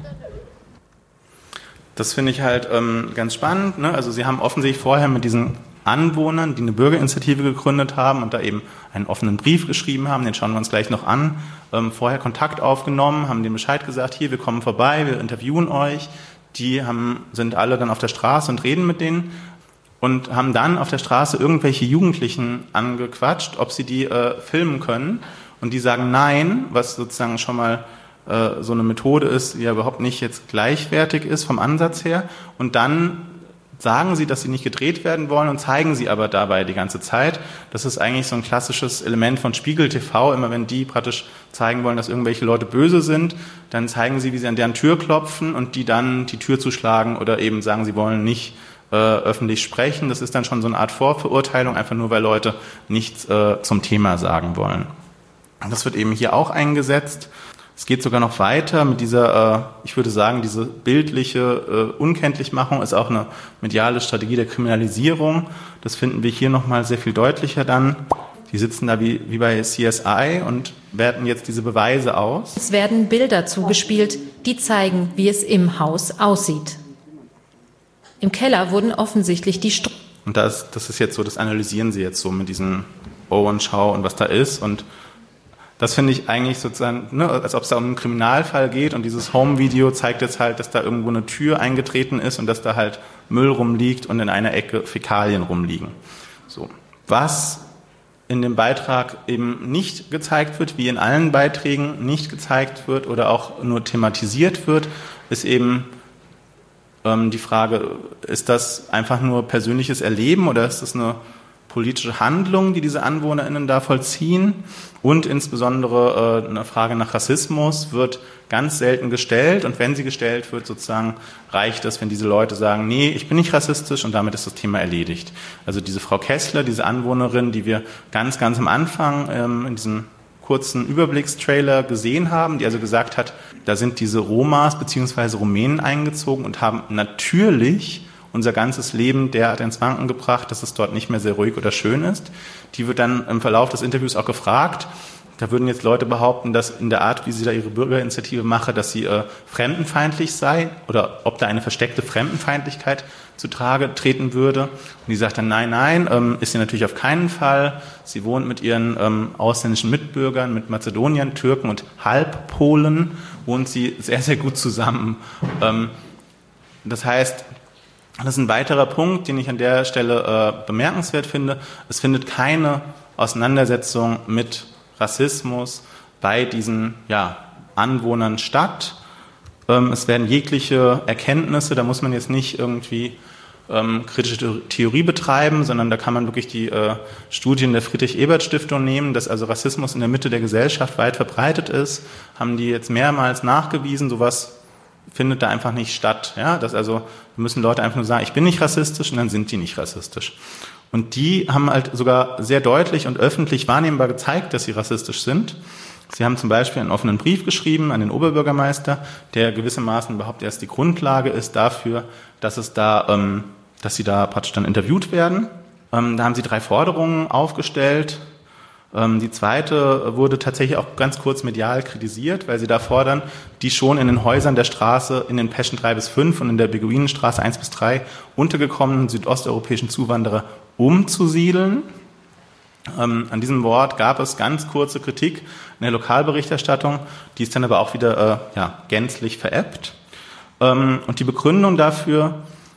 Das finde ich halt ähm, ganz spannend, ne? Also Sie haben offensichtlich vorher mit diesen Anwohnern, die eine Bürgerinitiative gegründet haben und da eben einen offenen Brief geschrieben haben, den schauen wir uns gleich noch an, ähm, vorher Kontakt aufgenommen, haben denen Bescheid gesagt, hier, wir kommen vorbei, wir interviewen euch. Die haben, sind alle dann auf der Straße und reden mit denen und haben dann auf der Straße irgendwelche Jugendlichen angequatscht, ob sie die äh, filmen können. Und die sagen nein, was sozusagen schon mal äh, so eine Methode ist, die ja überhaupt nicht jetzt gleichwertig ist vom Ansatz her. Und dann sagen sie, dass sie nicht gedreht werden wollen und zeigen sie aber dabei die ganze Zeit. Das ist eigentlich so ein klassisches Element von Spiegel T V. Immer wenn die praktisch zeigen wollen, dass irgendwelche Leute böse sind, dann zeigen sie, wie sie an deren Tür klopfen und die dann die Tür zuschlagen oder eben sagen, sie wollen nicht äh, öffentlich sprechen. Das ist dann schon so eine Art Vorverurteilung, einfach nur, weil Leute nichts äh, zum Thema sagen wollen. Das wird eben hier auch eingesetzt. Es geht sogar noch weiter mit dieser, ich würde sagen, diese bildliche Unkenntlichmachung ist auch eine mediale Strategie der Kriminalisierung. Das finden wir hier nochmal sehr viel deutlicher dann. Die sitzen da wie, wie bei C S I und werten jetzt diese Beweise aus. Es werden Bilder zugespielt, die zeigen, wie es im Haus aussieht. Im Keller wurden offensichtlich die Stro- Und das, das ist jetzt so, das analysieren sie jetzt so mit diesen Oh und Schau und was da ist. Und das finde ich eigentlich sozusagen, ne, als ob es da um einen Kriminalfall geht und dieses Home-Video zeigt jetzt halt, dass da irgendwo eine Tür eingetreten ist und dass da halt Müll rumliegt und in einer Ecke Fäkalien rumliegen. So. Was in dem Beitrag eben nicht gezeigt wird, wie in allen Beiträgen nicht gezeigt wird oder auch nur thematisiert wird, ist eben ähm, die Frage, ist das einfach nur persönliches Erleben oder ist das eine politische Handlungen, die diese AnwohnerInnen da vollziehen, und insbesondere äh, eine Frage nach Rassismus wird ganz selten gestellt, und wenn sie gestellt wird, sozusagen reicht es, wenn diese Leute sagen, nee, ich bin nicht rassistisch, und damit ist das Thema erledigt. Also diese Frau Kessler, diese Anwohnerin, die wir ganz, ganz am Anfang ähm, in diesem kurzen Überblickstrailer gesehen haben, die also gesagt hat, da sind diese Romas bzw. Rumänen eingezogen und haben natürlich unser ganzes Leben derart ins Wanken gebracht, dass es dort nicht mehr sehr ruhig oder schön ist. Die wird dann im Verlauf des Interviews auch gefragt. Da würden jetzt Leute behaupten, dass in der Art, wie sie da ihre Bürgerinitiative mache, dass sie äh, fremdenfeindlich sei oder ob da eine versteckte Fremdenfeindlichkeit zutage treten würde. Und die sagt dann, nein, nein, ähm, ist sie natürlich auf keinen Fall. Sie wohnt mit ihren ähm, ausländischen Mitbürgern, mit Mazedoniern, Türken und Halbpolen, wohnt sie sehr, sehr gut zusammen. Ähm, das heißt, das ist ein weiterer Punkt, den ich an der Stelle äh, bemerkenswert finde. Es findet keine Auseinandersetzung mit Rassismus bei diesen ja, Anwohnern statt. Ähm, es werden jegliche Erkenntnisse, da muss man jetzt nicht irgendwie ähm, kritische Theorie betreiben, sondern da kann man wirklich die äh, Studien der Friedrich-Ebert-Stiftung nehmen, dass also Rassismus in der Mitte der Gesellschaft weit verbreitet ist, haben die jetzt mehrmals nachgewiesen, sowas findet da einfach nicht statt. Ja, dass also müssen Leute einfach nur sagen, ich bin nicht rassistisch, und dann sind die nicht rassistisch. Und die haben halt sogar sehr deutlich und öffentlich wahrnehmbar gezeigt, dass sie rassistisch sind. Sie haben zum Beispiel einen offenen Brief geschrieben an den Oberbürgermeister, der gewissermaßen überhaupt erst die Grundlage ist dafür, dass es da, ähm, dass sie da praktisch dann interviewt werden. Ähm, da haben sie drei Forderungen aufgestellt. Ähm, die zweite wurde tatsächlich auch ganz kurz medial kritisiert, weil sie da fordern, die schon in den Häusern der Straße, in den Peschen drei bis fünf und in der Beguinenstraße eins bis drei untergekommenen südosteuropäischen Zuwanderer umzusiedeln. Ähm, an diesem Wort gab es ganz kurze Kritik in der Lokalberichterstattung, die ist dann aber auch wieder äh, ja, gänzlich veräppt. Ähm, und die Begründung dafür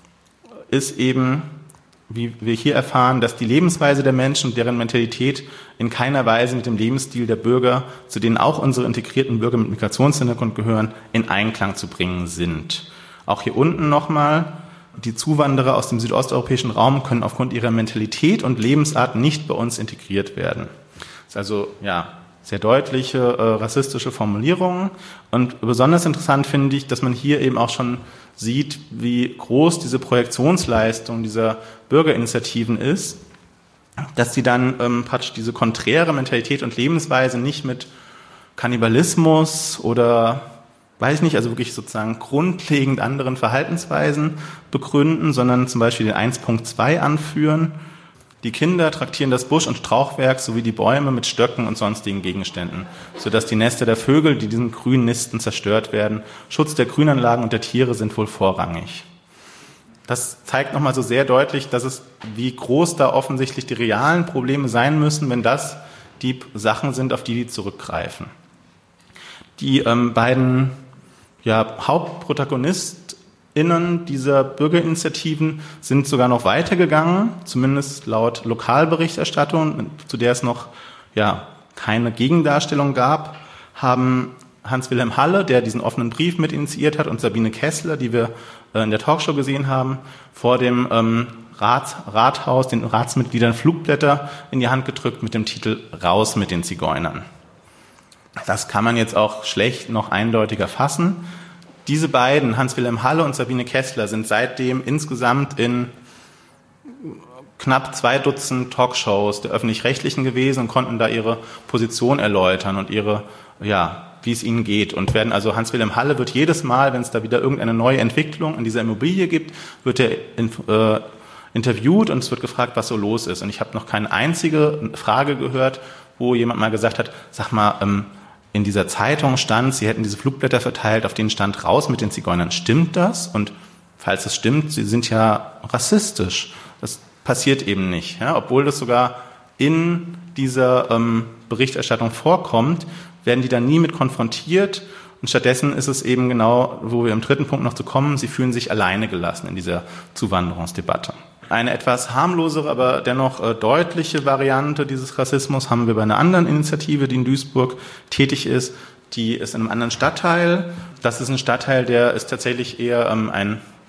ist eben, wie wir hier erfahren, dass die Lebensweise der Menschen und deren Mentalität in keiner Weise mit dem Lebensstil der Bürger, zu denen auch unsere integrierten Bürger mit Migrationshintergrund gehören, in Einklang zu bringen sind. Auch hier unten nochmal, die Zuwanderer aus dem südosteuropäischen Raum können aufgrund ihrer Mentalität und Lebensart nicht bei uns integriert werden. Das ist also, ja, sehr deutliche äh, rassistische Formulierungen. Und besonders interessant finde ich, dass man hier eben auch schon sieht, wie groß diese Projektionsleistung dieser Bürgerinitiativen ist, dass sie dann ähm, praktisch diese konträre Mentalität und Lebensweise nicht mit Kannibalismus oder, weiß ich nicht, also wirklich sozusagen grundlegend anderen Verhaltensweisen begründen, sondern zum Beispiel den eins Punkt zwei anführen. Die Kinder traktieren das Busch- und Strauchwerk sowie die Bäume mit Stöcken und sonstigen Gegenständen, sodass die Nester der Vögel, die diesen grünen Nisten zerstört werden, Schutz der Grünanlagen und der Tiere sind wohl vorrangig. Das zeigt nochmal so sehr deutlich, dass es, wie groß da offensichtlich die realen Probleme sein müssen, wenn das die Sachen sind, auf die die zurückgreifen. Die ähm, beiden ja, HauptprotagonistInnen dieser Bürgerinitiativen sind sogar noch weitergegangen, zumindest laut Lokalberichterstattung, zu der es noch ja, keine Gegendarstellung gab, haben Hans-Wilhelm Halle, der diesen offenen Brief mit initiiert hat, und Sabine Kessler, die wir äh, in der Talkshow gesehen haben, vor dem ähm, Rat, Rathaus, den Ratsmitgliedern Flugblätter in die Hand gedrückt mit dem Titel »Raus mit den Zigeunern«. Das kann man jetzt auch schlecht noch eindeutiger fassen. Diese beiden, Hans-Wilhelm Halle und Sabine Kessler, sind seitdem insgesamt in knapp zwei Dutzend Talkshows der Öffentlich-Rechtlichen gewesen und konnten da ihre Position erläutern und ihre, ja, wie es ihnen geht. Und werden also, Hans-Wilhelm Halle wird jedes Mal, wenn es da wieder irgendeine neue Entwicklung in dieser Immobilie gibt, wird er in, äh, interviewt und es wird gefragt, was so los ist. Und ich habe noch keine einzige Frage gehört, wo jemand mal gesagt hat, sag mal, ähm, in dieser Zeitung stand, sie hätten diese Flugblätter verteilt, auf denen stand raus mit den Zigeunern. Stimmt das? Und falls es stimmt, sie sind ja rassistisch. Das passiert eben nicht. Ja? Obwohl das sogar in dieser ähm, Berichterstattung vorkommt, werden die dann nie mit konfrontiert. Und stattdessen ist es eben genau, wo wir im dritten Punkt noch zu kommen, sie fühlen sich alleine gelassen in dieser Zuwanderungsdebatte. Eine etwas harmlosere, aber dennoch äh, deutliche Variante dieses Rassismus haben wir bei einer anderen Initiative, die in Duisburg tätig ist. Die ist in einem anderen Stadtteil. Das ist ein Stadtteil, der ist tatsächlich eher ähm, ein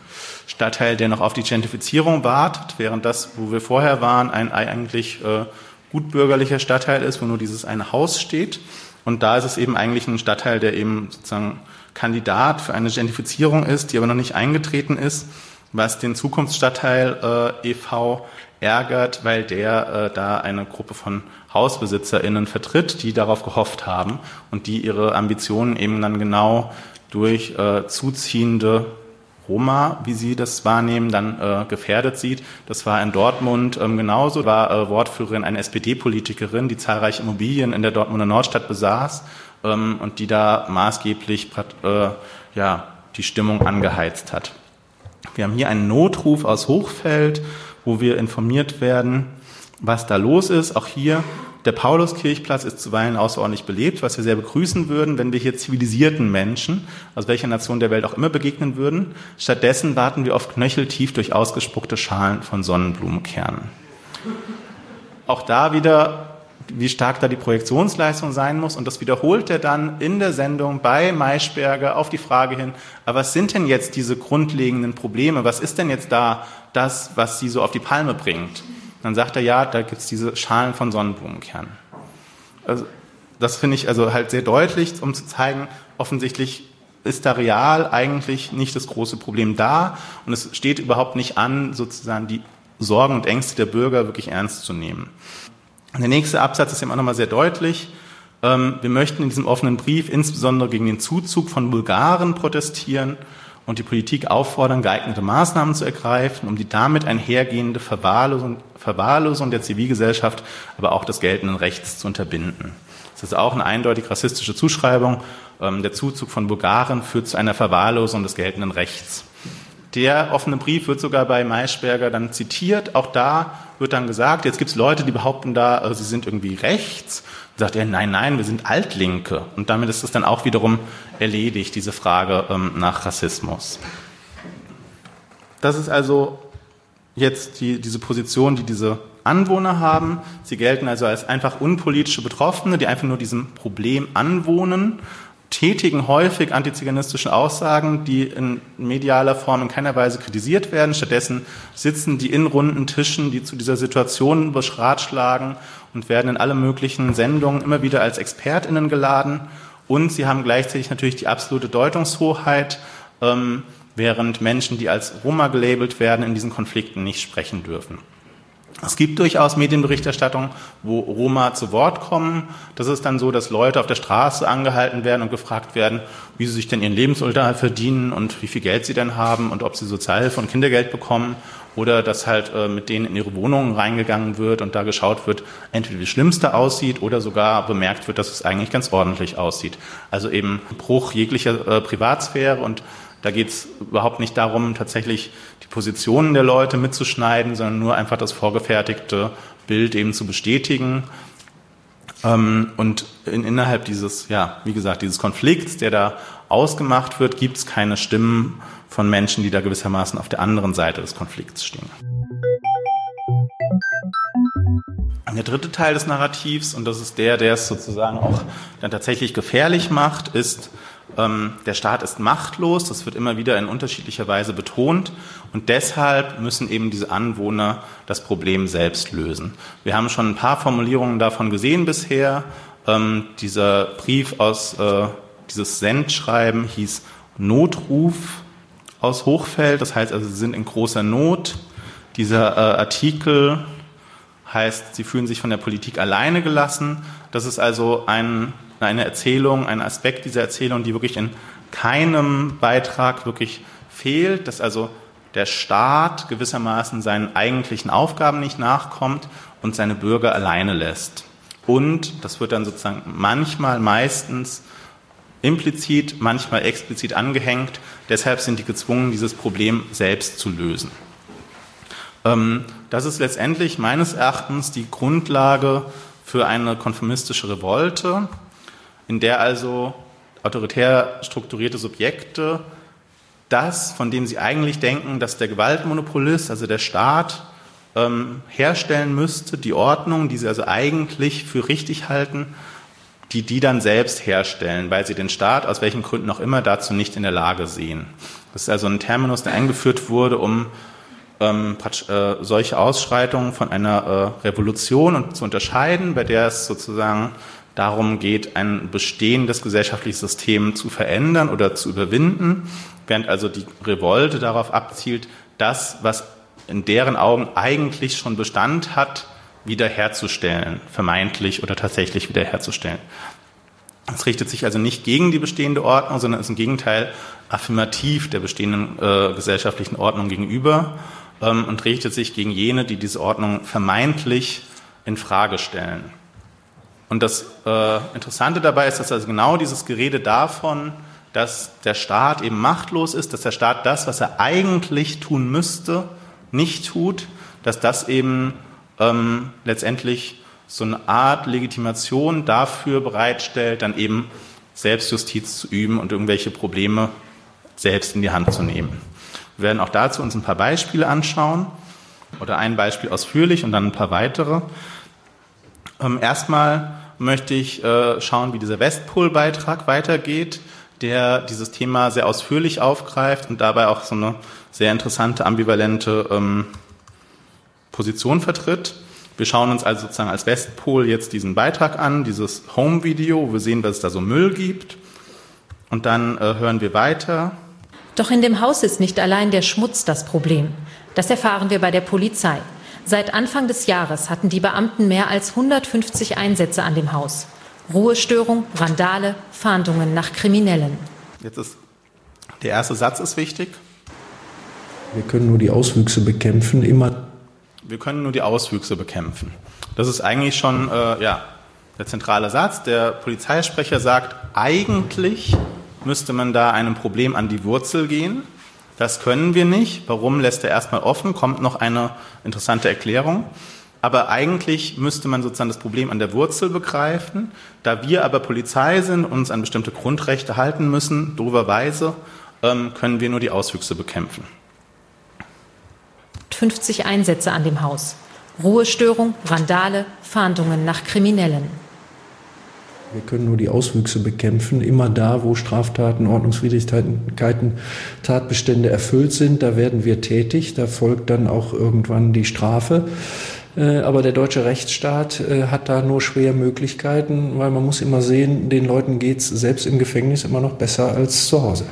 Stadtteil, der noch auf die Gentrifizierung wartet, während das, wo wir vorher waren, ein eigentlich äh, gutbürgerlicher Stadtteil ist, wo nur dieses eine Haus steht. Und da ist es eben eigentlich ein Stadtteil, der eben sozusagen Kandidat für eine Gentrifizierung ist, die aber noch nicht eingetreten ist, was den Zukunftsstadtteil äh, e V ärgert, weil der äh, da eine Gruppe von HausbesitzerInnen vertritt, die darauf gehofft haben und die ihre Ambitionen eben dann genau durch äh, zuziehende Roma, wie sie das wahrnehmen, dann äh, gefährdet sieht. Das war in Dortmund ähm, genauso, war äh, Wortführerin eine S P D-Politikerin, die zahlreiche Immobilien in der Dortmunder Nordstadt besaß ähm, und die da maßgeblich äh, ja, die Stimmung angeheizt hat. Wir haben hier einen Notruf aus Hochfeld, wo wir informiert werden, was da los ist. Auch hier, der Pauluskirchplatz ist zuweilen außerordentlich belebt, was wir sehr begrüßen würden, wenn wir hier zivilisierten Menschen, aus welcher Nation der Welt auch immer, begegnen würden. Stattdessen warten wir oft knöcheltief durch ausgespuckte Schalen von Sonnenblumenkernen. Auch da wieder, wie stark da die Projektionsleistung sein muss. Und das wiederholt er dann in der Sendung bei Maischberger auf die Frage hin, aber was sind denn jetzt diese grundlegenden Probleme? Was ist denn jetzt da das, was sie so auf die Palme bringt? Dann sagt er, ja, da gibt's diese Schalen von Sonnenblumenkernen. Also, das finde ich also halt sehr deutlich, um zu zeigen, offensichtlich ist da real eigentlich nicht das große Problem da und es steht überhaupt nicht an, sozusagen die Sorgen und Ängste der Bürger wirklich ernst zu nehmen. Der nächste Absatz ist eben auch nochmal sehr deutlich. Wir möchten in diesem offenen Brief insbesondere gegen den Zuzug von Bulgaren protestieren und die Politik auffordern, geeignete Maßnahmen zu ergreifen, um die damit einhergehende Verwahrlosung, Verwahrlosung der Zivilgesellschaft, aber auch des geltenden Rechts zu unterbinden. Das ist auch eine eindeutig rassistische Zuschreibung. Der Zuzug von Bulgaren führt zu einer Verwahrlosung des geltenden Rechts. Der offene Brief wird sogar bei Maischberger dann zitiert. Auch da wird dann gesagt, jetzt gibt es Leute, die behaupten da, sie sind irgendwie rechts. Dann sagt er, nein, nein, wir sind Altlinke. Und damit ist es dann auch wiederum erledigt, diese Frage ähm, nach Rassismus. Das ist also jetzt die, diese Position, die diese Anwohner haben. Sie gelten also als einfach unpolitische Betroffene, die einfach nur diesem Problem anwohnen, tätigen häufig antiziganistische Aussagen, die in medialer Form in keiner Weise kritisiert werden. Stattdessen sitzen die in runden Tischen, die zu dieser Situation beratschlagen und werden in alle möglichen Sendungen immer wieder als ExpertInnen geladen. Und sie haben gleichzeitig natürlich die absolute Deutungshoheit, ähm, während Menschen, die als Roma gelabelt werden, in diesen Konflikten nicht sprechen dürfen. Es gibt durchaus Medienberichterstattung, wo Roma zu Wort kommen. Das ist dann so, dass Leute auf der Straße angehalten werden und gefragt werden, wie sie sich denn ihren Lebensunterhalt verdienen und wie viel Geld sie denn haben und ob sie Sozialhilfe und Kindergeld bekommen. Oder dass halt äh, mit denen in ihre Wohnungen reingegangen wird und da geschaut wird, entweder wie das Schlimmste aussieht oder sogar bemerkt wird, dass es eigentlich ganz ordentlich aussieht. Also eben Bruch jeglicher äh, Privatsphäre, und da geht es überhaupt nicht darum, tatsächlich die Positionen der Leute mitzuschneiden, sondern nur einfach das vorgefertigte Bild eben zu bestätigen. Ähm, und in, innerhalb dieses, ja, wie gesagt, dieses Konflikts, der da ausgemacht wird, gibt es keine Stimmen von Menschen, die da gewissermaßen auf der anderen Seite des Konflikts stehen. Der dritte Teil des Narrativs, und das ist der, der es sozusagen auch dann tatsächlich gefährlich macht, ist, ähm, der Staat ist machtlos. Das wird immer wieder in unterschiedlicher Weise betont, und deshalb müssen eben diese Anwohner das Problem selbst lösen. Wir haben schon ein paar Formulierungen davon gesehen bisher. Ähm, dieser Brief aus, äh, dieses Sendschreiben hieß Notruf aus Hochfeld, das heißt also, sie sind in großer Not. Dieser äh, Artikel heißt, sie fühlen sich von der Politik alleine gelassen. Das ist also ein, eine Erzählung, ein Aspekt dieser Erzählung, die wirklich in keinem Beitrag wirklich fehlt, dass also der Staat gewissermaßen seinen eigentlichen Aufgaben nicht nachkommt und seine Bürger alleine lässt. Und das wird dann sozusagen manchmal, meistens implizit, manchmal explizit angehängt. Deshalb sind die gezwungen, dieses Problem selbst zu lösen. Das ist letztendlich meines Erachtens die Grundlage für eine konformistische Revolte, in der also autoritär strukturierte Subjekte das, von dem sie eigentlich denken, dass der Gewaltmonopolist, also der Staat, ähm, herstellen müsste, die Ordnung, die sie also eigentlich für richtig halten, die die dann selbst herstellen, weil sie den Staat aus welchen Gründen auch immer dazu nicht in der Lage sehen. Das ist also ein Terminus, der eingeführt wurde, um ähm, äh, solche Ausschreitungen von einer äh, Revolution und zu unterscheiden, bei der es sozusagen darum geht, ein bestehendes gesellschaftliches System zu verändern oder zu überwinden, während also die Revolte darauf abzielt, das, was in deren Augen eigentlich schon Bestand hat, wiederherzustellen, vermeintlich oder tatsächlich wiederherzustellen. Es richtet sich also nicht gegen die bestehende Ordnung, sondern ist im Gegenteil affirmativ der bestehenden äh, gesellschaftlichen Ordnung gegenüber ähm, und richtet sich gegen jene, die diese Ordnung vermeintlich in Frage stellen. Und das äh, Interessante dabei ist, dass also genau dieses Gerede davon, dass der Staat eben machtlos ist, dass der Staat das, was er eigentlich tun müsste, nicht tut, dass das eben ähm, letztendlich so eine Art Legitimation dafür bereitstellt, dann eben Selbstjustiz zu üben und irgendwelche Probleme selbst in die Hand zu nehmen. Wir werden auch dazu uns ein paar Beispiele anschauen oder ein Beispiel ausführlich und dann ein paar weitere. Ähm, erstmal möchte ich äh, schauen, wie dieser Westpol-Beitrag weitergeht, der dieses Thema sehr ausführlich aufgreift und dabei auch so eine sehr interessante, ambivalente ähm, Position vertritt. Wir schauen uns also sozusagen als Westpol jetzt diesen Beitrag an, dieses Home-Video, wo wir sehen, was es da so Müll gibt. Und dann äh, hören wir weiter. Doch in dem Haus ist nicht allein der Schmutz das Problem. Das erfahren wir bei der Polizei. Seit Anfang des Jahres hatten die Beamten mehr als hundertfünfzig Einsätze an dem Haus. Ruhestörung, Randale, Fahndungen nach Kriminellen. Jetzt ist der erste Satz ist wichtig. Wir können nur die Auswüchse bekämpfen, immer. Wir können nur die Auswüchse bekämpfen. Das ist eigentlich schon äh, ja, der zentrale Satz. Der Polizeisprecher sagt, eigentlich müsste man da einem Problem an die Wurzel gehen. Das können wir nicht. Warum, lässt er erstmal offen, kommt noch eine interessante Erklärung. Aber eigentlich müsste man sozusagen das Problem an der Wurzel begreifen. Da wir aber Polizei sind und uns an bestimmte Grundrechte halten müssen, doverweise, ähm, können wir nur die Auswüchse bekämpfen. fünfzig Einsätze an dem Haus. Ruhestörung, Randale, Fahndungen nach Kriminellen. Wir können nur die Auswüchse bekämpfen, immer da, wo Straftaten, Ordnungswidrigkeiten, Tatbestände erfüllt sind, da werden wir tätig, da folgt dann auch irgendwann die Strafe. Aber der deutsche Rechtsstaat hat da nur schwer Möglichkeiten, weil man muss immer sehen, den Leuten geht es selbst im Gefängnis immer noch besser als zu Hause.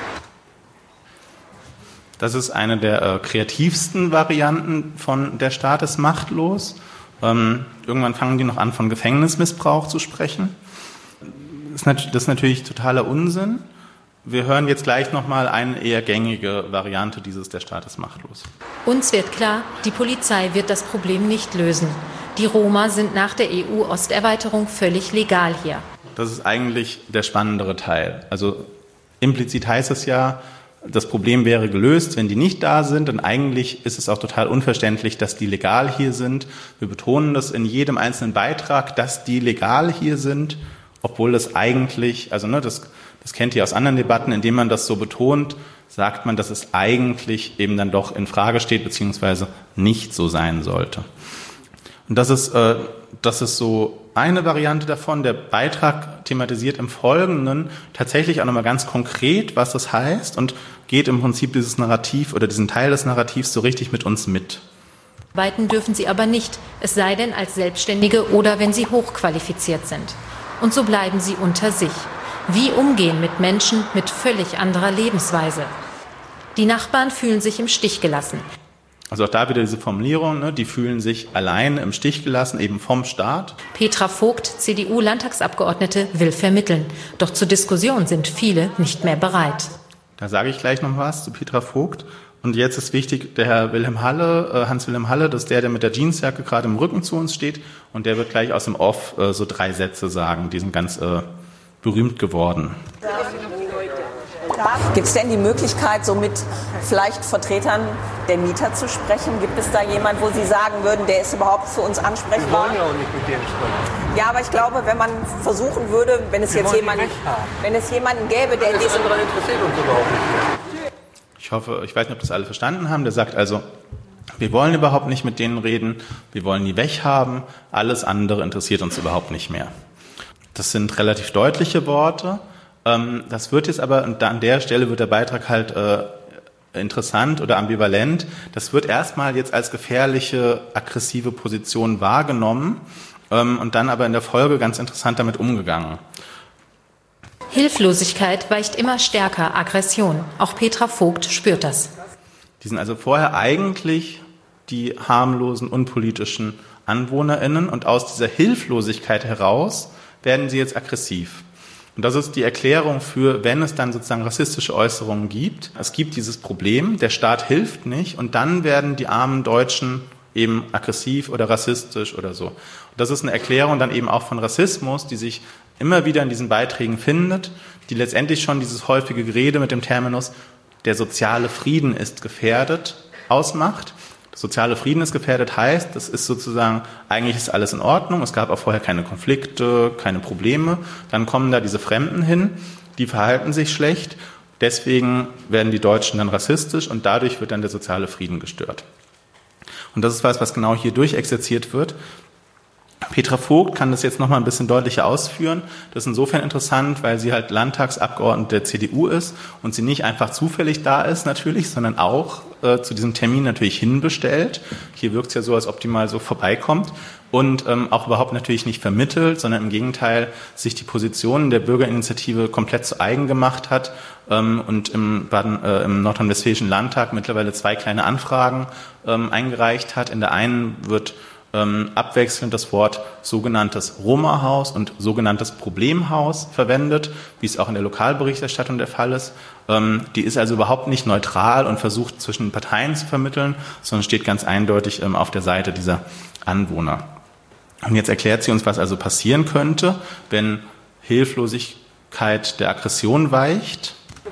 Das ist eine der äh, kreativsten Varianten von der Staat ist machtlos. Ähm, irgendwann fangen die noch an, von Gefängnismissbrauch zu sprechen. Das ist, nat- das ist natürlich totaler Unsinn. Wir hören jetzt gleich nochmal eine eher gängige Variante dieses der Staat ist machtlos. Uns wird klar, die Polizei wird das Problem nicht lösen. Die Roma sind nach der E U-Osterweiterung völlig legal hier. Das ist eigentlich der spannendere Teil. Also implizit heißt es ja, das Problem wäre gelöst, wenn die nicht da sind. Und eigentlich ist es auch total unverständlich, dass die legal hier sind. Wir betonen das in jedem einzelnen Beitrag, dass die legal hier sind, obwohl das eigentlich, also ne, das, das kennt ihr aus anderen Debatten, indem man das so betont, sagt man, dass es eigentlich eben dann doch in Frage steht, beziehungsweise nicht so sein sollte. Und das ist, äh, das ist so eine Variante davon. Der Beitrag thematisiert im Folgenden tatsächlich auch nochmal ganz konkret, was das heißt und geht im Prinzip dieses Narrativ oder diesen Teil des Narrativs so richtig mit uns mit. Arbeiten dürfen sie aber nicht, es sei denn als Selbstständige oder wenn sie hochqualifiziert sind. Und so bleiben sie unter sich. Wie umgehen mit Menschen mit völlig anderer Lebensweise? Die Nachbarn fühlen sich im Stich gelassen. Also auch da wieder diese Formulierung, ne, die fühlen sich alleine im Stich gelassen, eben vom Staat. Petra Vogt, C D U-Landtagsabgeordnete, will vermitteln. Doch zur Diskussion sind viele nicht mehr bereit. Da sage ich gleich noch was zu Petra Vogt. Und jetzt ist wichtig, der Herr Wilhelm Halle, äh, Hans-Wilhelm Halle, das ist der, der mit der Jeansjacke gerade im Rücken zu uns steht. Und der wird gleich aus dem Off äh, so drei Sätze sagen. Die sind ganz äh, berühmt geworden. Gibt es denn die Möglichkeit, so mit vielleicht Vertretern der Mieter zu sprechen? Gibt es da jemanden, wo Sie sagen würden, der ist überhaupt für uns ansprechbar? Wir wollen ja auch nicht mit denen sprechen. Ja, aber ich glaube, wenn man versuchen würde, wenn es, jetzt jemanden, wenn es jemanden gäbe, der in diesem... Das interessiert uns überhaupt nicht mehr. Ich hoffe, ich weiß nicht, ob das alle verstanden haben. Der sagt also, wir wollen überhaupt nicht mit denen reden, wir wollen die weghaben, alles andere interessiert uns überhaupt nicht mehr. Das sind relativ deutliche Worte. Das wird jetzt aber, und an der Stelle wird der Beitrag halt interessant oder ambivalent. Das wird erstmal jetzt als gefährliche, aggressive Position wahrgenommen ähm, und dann aber in der Folge ganz interessant damit umgegangen. Hilflosigkeit weicht immer stärker Aggression. Auch Petra Vogt spürt das. Die sind also vorher eigentlich die harmlosen, unpolitischen AnwohnerInnen und aus dieser Hilflosigkeit heraus werden sie jetzt aggressiv. Und das ist die Erklärung für, wenn es dann sozusagen rassistische Äußerungen gibt. Es gibt dieses Problem, der Staat hilft nicht und dann werden die armen Deutschen eben aggressiv oder rassistisch oder so. Und das ist eine Erklärung dann eben auch von Rassismus, die sich immer wieder in diesen Beiträgen findet, die letztendlich schon dieses häufige Gerede mit dem Terminus, der soziale Frieden ist gefährdet, ausmacht. Soziale Frieden ist gefährdet heißt, das ist sozusagen, eigentlich ist alles in Ordnung, es gab auch vorher keine Konflikte, keine Probleme, dann kommen da diese Fremden hin, die verhalten sich schlecht, deswegen werden die Deutschen dann rassistisch und dadurch wird dann der soziale Frieden gestört. Und das ist was, was genau hier durchexerziert wird. Petra Vogt kann das jetzt noch mal ein bisschen deutlicher ausführen. Das ist insofern interessant, weil sie halt Landtagsabgeordnete der C D U ist und sie nicht einfach zufällig da ist natürlich, sondern auch äh, zu diesem Termin natürlich hinbestellt. Hier wirkt es ja so, als ob die mal so vorbeikommt und ähm, auch überhaupt natürlich nicht vermittelt, sondern im Gegenteil sich die Positionen der Bürgerinitiative komplett zu eigen gemacht hat ähm, und im, Baden, äh, im Nordrhein-Westfälischen Landtag mittlerweile zwei kleine Anfragen ähm, eingereicht hat. In der einen wird Ähm, abwechselnd das Wort sogenanntes Roma-Haus und sogenanntes Problemhaus verwendet, wie es auch in der Lokalberichterstattung der Fall ist. Ähm, die ist also überhaupt nicht neutral und versucht zwischen Parteien zu vermitteln, sondern steht ganz eindeutig ähm, auf der Seite dieser Anwohner. Und jetzt erklärt sie uns, was also passieren könnte, wenn Hilflosigkeit der Aggression weicht.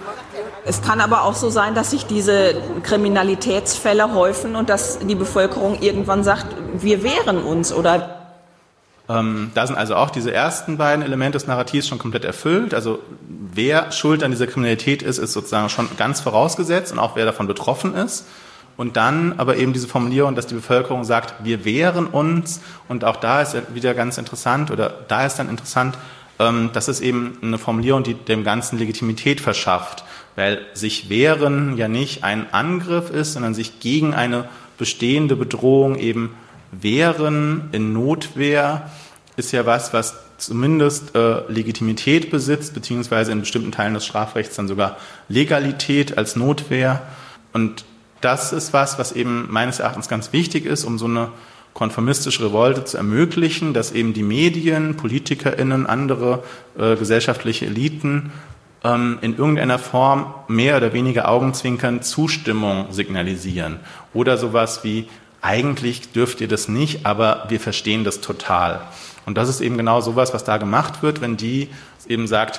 Es kann aber auch so sein, dass sich diese Kriminalitätsfälle häufen und dass die Bevölkerung irgendwann sagt, wir wehren uns, oder? Ähm, da sind also auch diese ersten beiden Elemente des Narrativs schon komplett erfüllt. Also wer schuld an dieser Kriminalität ist, ist sozusagen schon ganz vorausgesetzt und auch wer davon betroffen ist. Und dann aber eben diese Formulierung, dass die Bevölkerung sagt, wir wehren uns. Und auch da ist wieder ganz interessant, oder da ist dann interessant, ähm, das ist eben eine Formulierung, die dem Ganzen Legitimität verschafft. Weil sich wehren ja nicht ein Angriff ist, sondern sich gegen eine bestehende Bedrohung eben wehren in Notwehr ist ja was, was zumindest äh, Legitimität besitzt, beziehungsweise in bestimmten Teilen des Strafrechts dann sogar Legalität als Notwehr. Und das ist was, was eben meines Erachtens ganz wichtig ist, um so eine konformistische Revolte zu ermöglichen, dass eben die Medien, PolitikerInnen, andere äh, gesellschaftliche Eliten in irgendeiner Form mehr oder weniger augenzwinkernd Zustimmung signalisieren. Oder sowas wie, eigentlich dürft ihr das nicht, aber wir verstehen das total. Und das ist eben genau sowas, was da gemacht wird, wenn die eben sagt,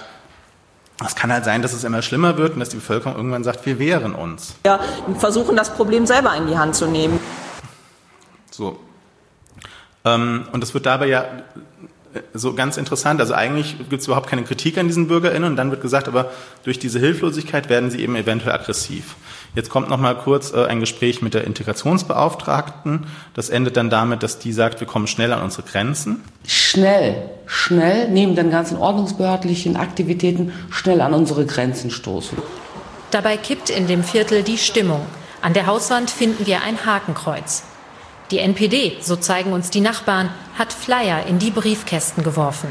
es kann halt sein, dass es immer schlimmer wird und dass die Bevölkerung irgendwann sagt, wir wehren uns. Ja, versuchen das Problem selber in die Hand zu nehmen. So. Und es wird dabei ja so ganz interessant, also eigentlich gibt es überhaupt keine Kritik an diesen BürgerInnen und dann wird gesagt, aber durch diese Hilflosigkeit werden sie eben eventuell aggressiv. Jetzt kommt noch mal kurz äh, ein Gespräch mit der Integrationsbeauftragten. Das endet dann damit, dass die sagt, wir kommen schnell an unsere Grenzen. Schnell, schnell neben den ganzen ordnungsbehördlichen Aktivitäten schnell an unsere Grenzen stoßen. Dabei kippt in dem Viertel die Stimmung. An der Hauswand finden wir ein Hakenkreuz. Die N P D, so zeigen uns die Nachbarn, hat Flyer in die Briefkästen geworfen.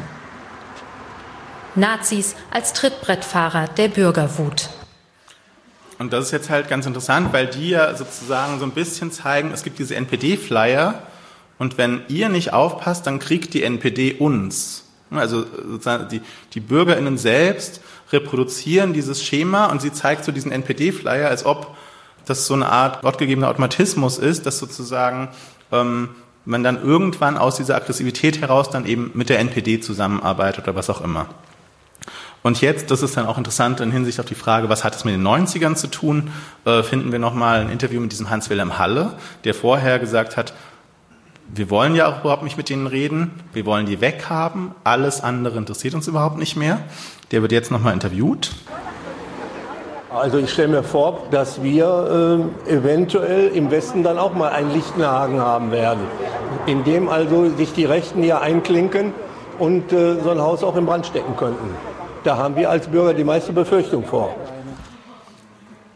Nazis als Trittbrettfahrer der Bürgerwut. Und das ist jetzt halt ganz interessant, weil die ja sozusagen so ein bisschen zeigen, es gibt diese N P D-Flyer und wenn ihr nicht aufpasst, dann kriegt die N P D uns. Also sozusagen die, die BürgerInnen selbst reproduzieren dieses Schema und sie zeigt so diesen N P D-Flyer, als ob das so eine Art gottgegebener Automatismus ist, dass sozusagen ähm, man dann irgendwann aus dieser Aggressivität heraus dann eben mit der N P D zusammenarbeitet oder was auch immer. Und jetzt, das ist dann auch interessant in Hinsicht auf die Frage, was hat es mit den neunzigern zu tun, äh, finden wir nochmal ein Interview mit diesem Hans-Wilhelm Halle, der vorher gesagt hat, wir wollen ja auch überhaupt nicht mit denen reden, wir wollen die weghaben, alles andere interessiert uns überhaupt nicht mehr. Der wird jetzt nochmal interviewt. Also ich stelle mir vor, dass wir äh, eventuell im Westen dann auch mal einen Lichtenhagen haben werden, in dem also sich die Rechten hier einklinken und äh, so ein Haus auch in Brand stecken könnten. Da haben wir als Bürger die meiste Befürchtung vor.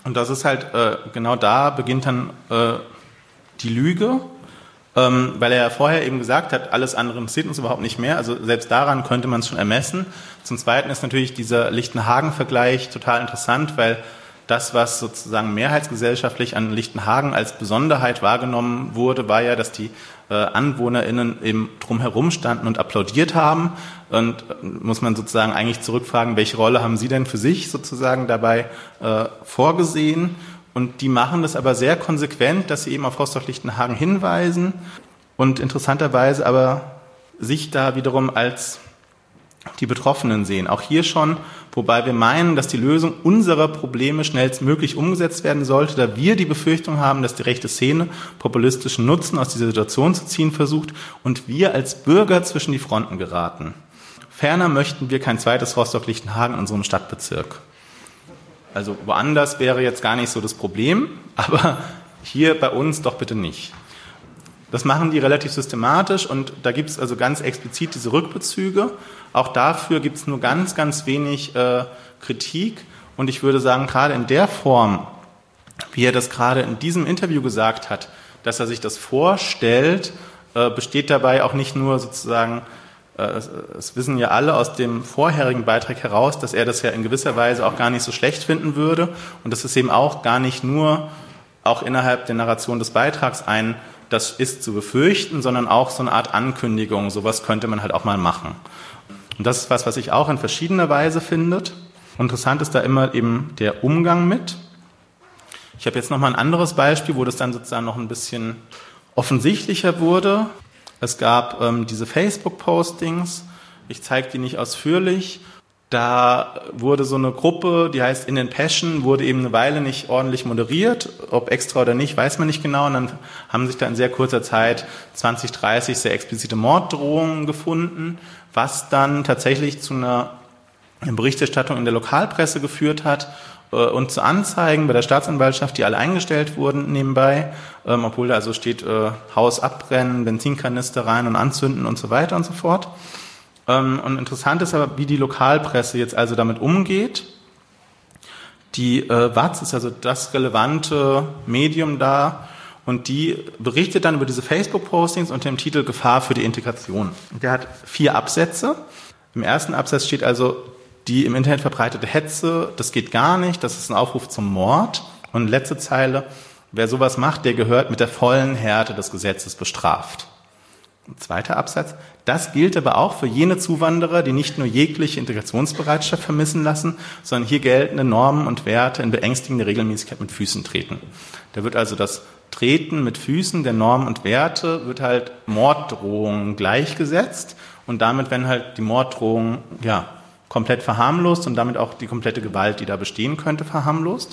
Und das ist halt, äh, genau da beginnt dann äh, die Lüge, ähm, weil er ja vorher eben gesagt hat, alles andere interessiert uns überhaupt nicht mehr. Also selbst daran könnte man es schon ermessen. Zum Zweiten ist natürlich dieser Lichtenhagen-Vergleich total interessant, weil das, was sozusagen mehrheitsgesellschaftlich an Lichtenhagen als Besonderheit wahrgenommen wurde, war ja, dass die äh, AnwohnerInnen eben drumherum standen und applaudiert haben. Und äh, muss man sozusagen eigentlich zurückfragen, welche Rolle haben Sie denn für sich sozusagen dabei äh, vorgesehen? Und die machen das aber sehr konsequent, dass sie eben auf Rostock-Lichtenhagen hinweisen und interessanterweise aber sich da wiederum als die Betroffenen sehen. Auch hier schon, wobei wir meinen, dass die Lösung unserer Probleme schnellstmöglich umgesetzt werden sollte, da wir die Befürchtung haben, dass die rechte Szene populistischen Nutzen aus dieser Situation zu ziehen versucht und wir als Bürger zwischen die Fronten geraten. Ferner möchten wir kein zweites Rostock-Lichtenhagen in unserem Stadtbezirk. Also woanders wäre jetzt gar nicht so das Problem, aber hier bei uns doch bitte nicht. Das machen die relativ systematisch und da gibt es also ganz explizit diese Rückbezüge. Auch dafür gibt es nur ganz, ganz wenig äh, Kritik. Und ich würde sagen, gerade in der Form, wie er das gerade in diesem Interview gesagt hat, dass er sich das vorstellt, äh, besteht dabei auch nicht nur sozusagen, äh, es, es wissen ja alle aus dem vorherigen Beitrag heraus, dass er das ja in gewisser Weise auch gar nicht so schlecht finden würde. Und das ist eben auch gar nicht nur, auch innerhalb der Narration des Beitrags ein, das ist zu befürchten, sondern auch so eine Art Ankündigung, sowas könnte man halt auch mal machen. Und das ist was, was ich auch in verschiedener Weise finde. Interessant ist da immer eben der Umgang mit. Ich habe jetzt noch mal ein anderes Beispiel, wo das dann sozusagen noch ein bisschen offensichtlicher wurde. Es gab ähm, diese Facebook-Postings, ich zeige die nicht ausführlich. Da wurde so eine Gruppe, die heißt In den Passion, wurde eben eine Weile nicht ordentlich moderiert, ob extra oder nicht, weiß man nicht genau. Und dann haben sich da in sehr kurzer Zeit zwanzig, dreißig sehr explizite Morddrohungen gefunden, was dann tatsächlich zu einer Berichterstattung in der Lokalpresse geführt hat äh, und zu Anzeigen bei der Staatsanwaltschaft, die alle eingestellt wurden nebenbei, ähm, obwohl da also steht, äh, Haus abbrennen, Benzinkanister rein und anzünden und so weiter und so fort. Und interessant ist aber, wie die Lokalpresse jetzt also damit umgeht. Die äh, W A Z ist also das relevante Medium da und die berichtet dann über diese Facebook-Postings unter dem Titel Gefahr für die Integration. Der hat vier Absätze. Im ersten Absatz steht also, die im Internet verbreitete Hetze, das geht gar nicht, das ist ein Aufruf zum Mord. Und letzte Zeile, wer sowas macht, der gehört mit der vollen Härte des Gesetzes bestraft. Zweiter Absatz. Das gilt aber auch für jene Zuwanderer, die nicht nur jegliche Integrationsbereitschaft vermissen lassen, sondern hier geltende Normen und Werte in beängstigender Regelmäßigkeit mit Füßen treten. Da wird also das Treten mit Füßen der Normen und Werte wird halt Morddrohungen gleichgesetzt und damit werden halt die Morddrohungen ja komplett verharmlost und damit auch die komplette Gewalt, die da bestehen könnte, verharmlost.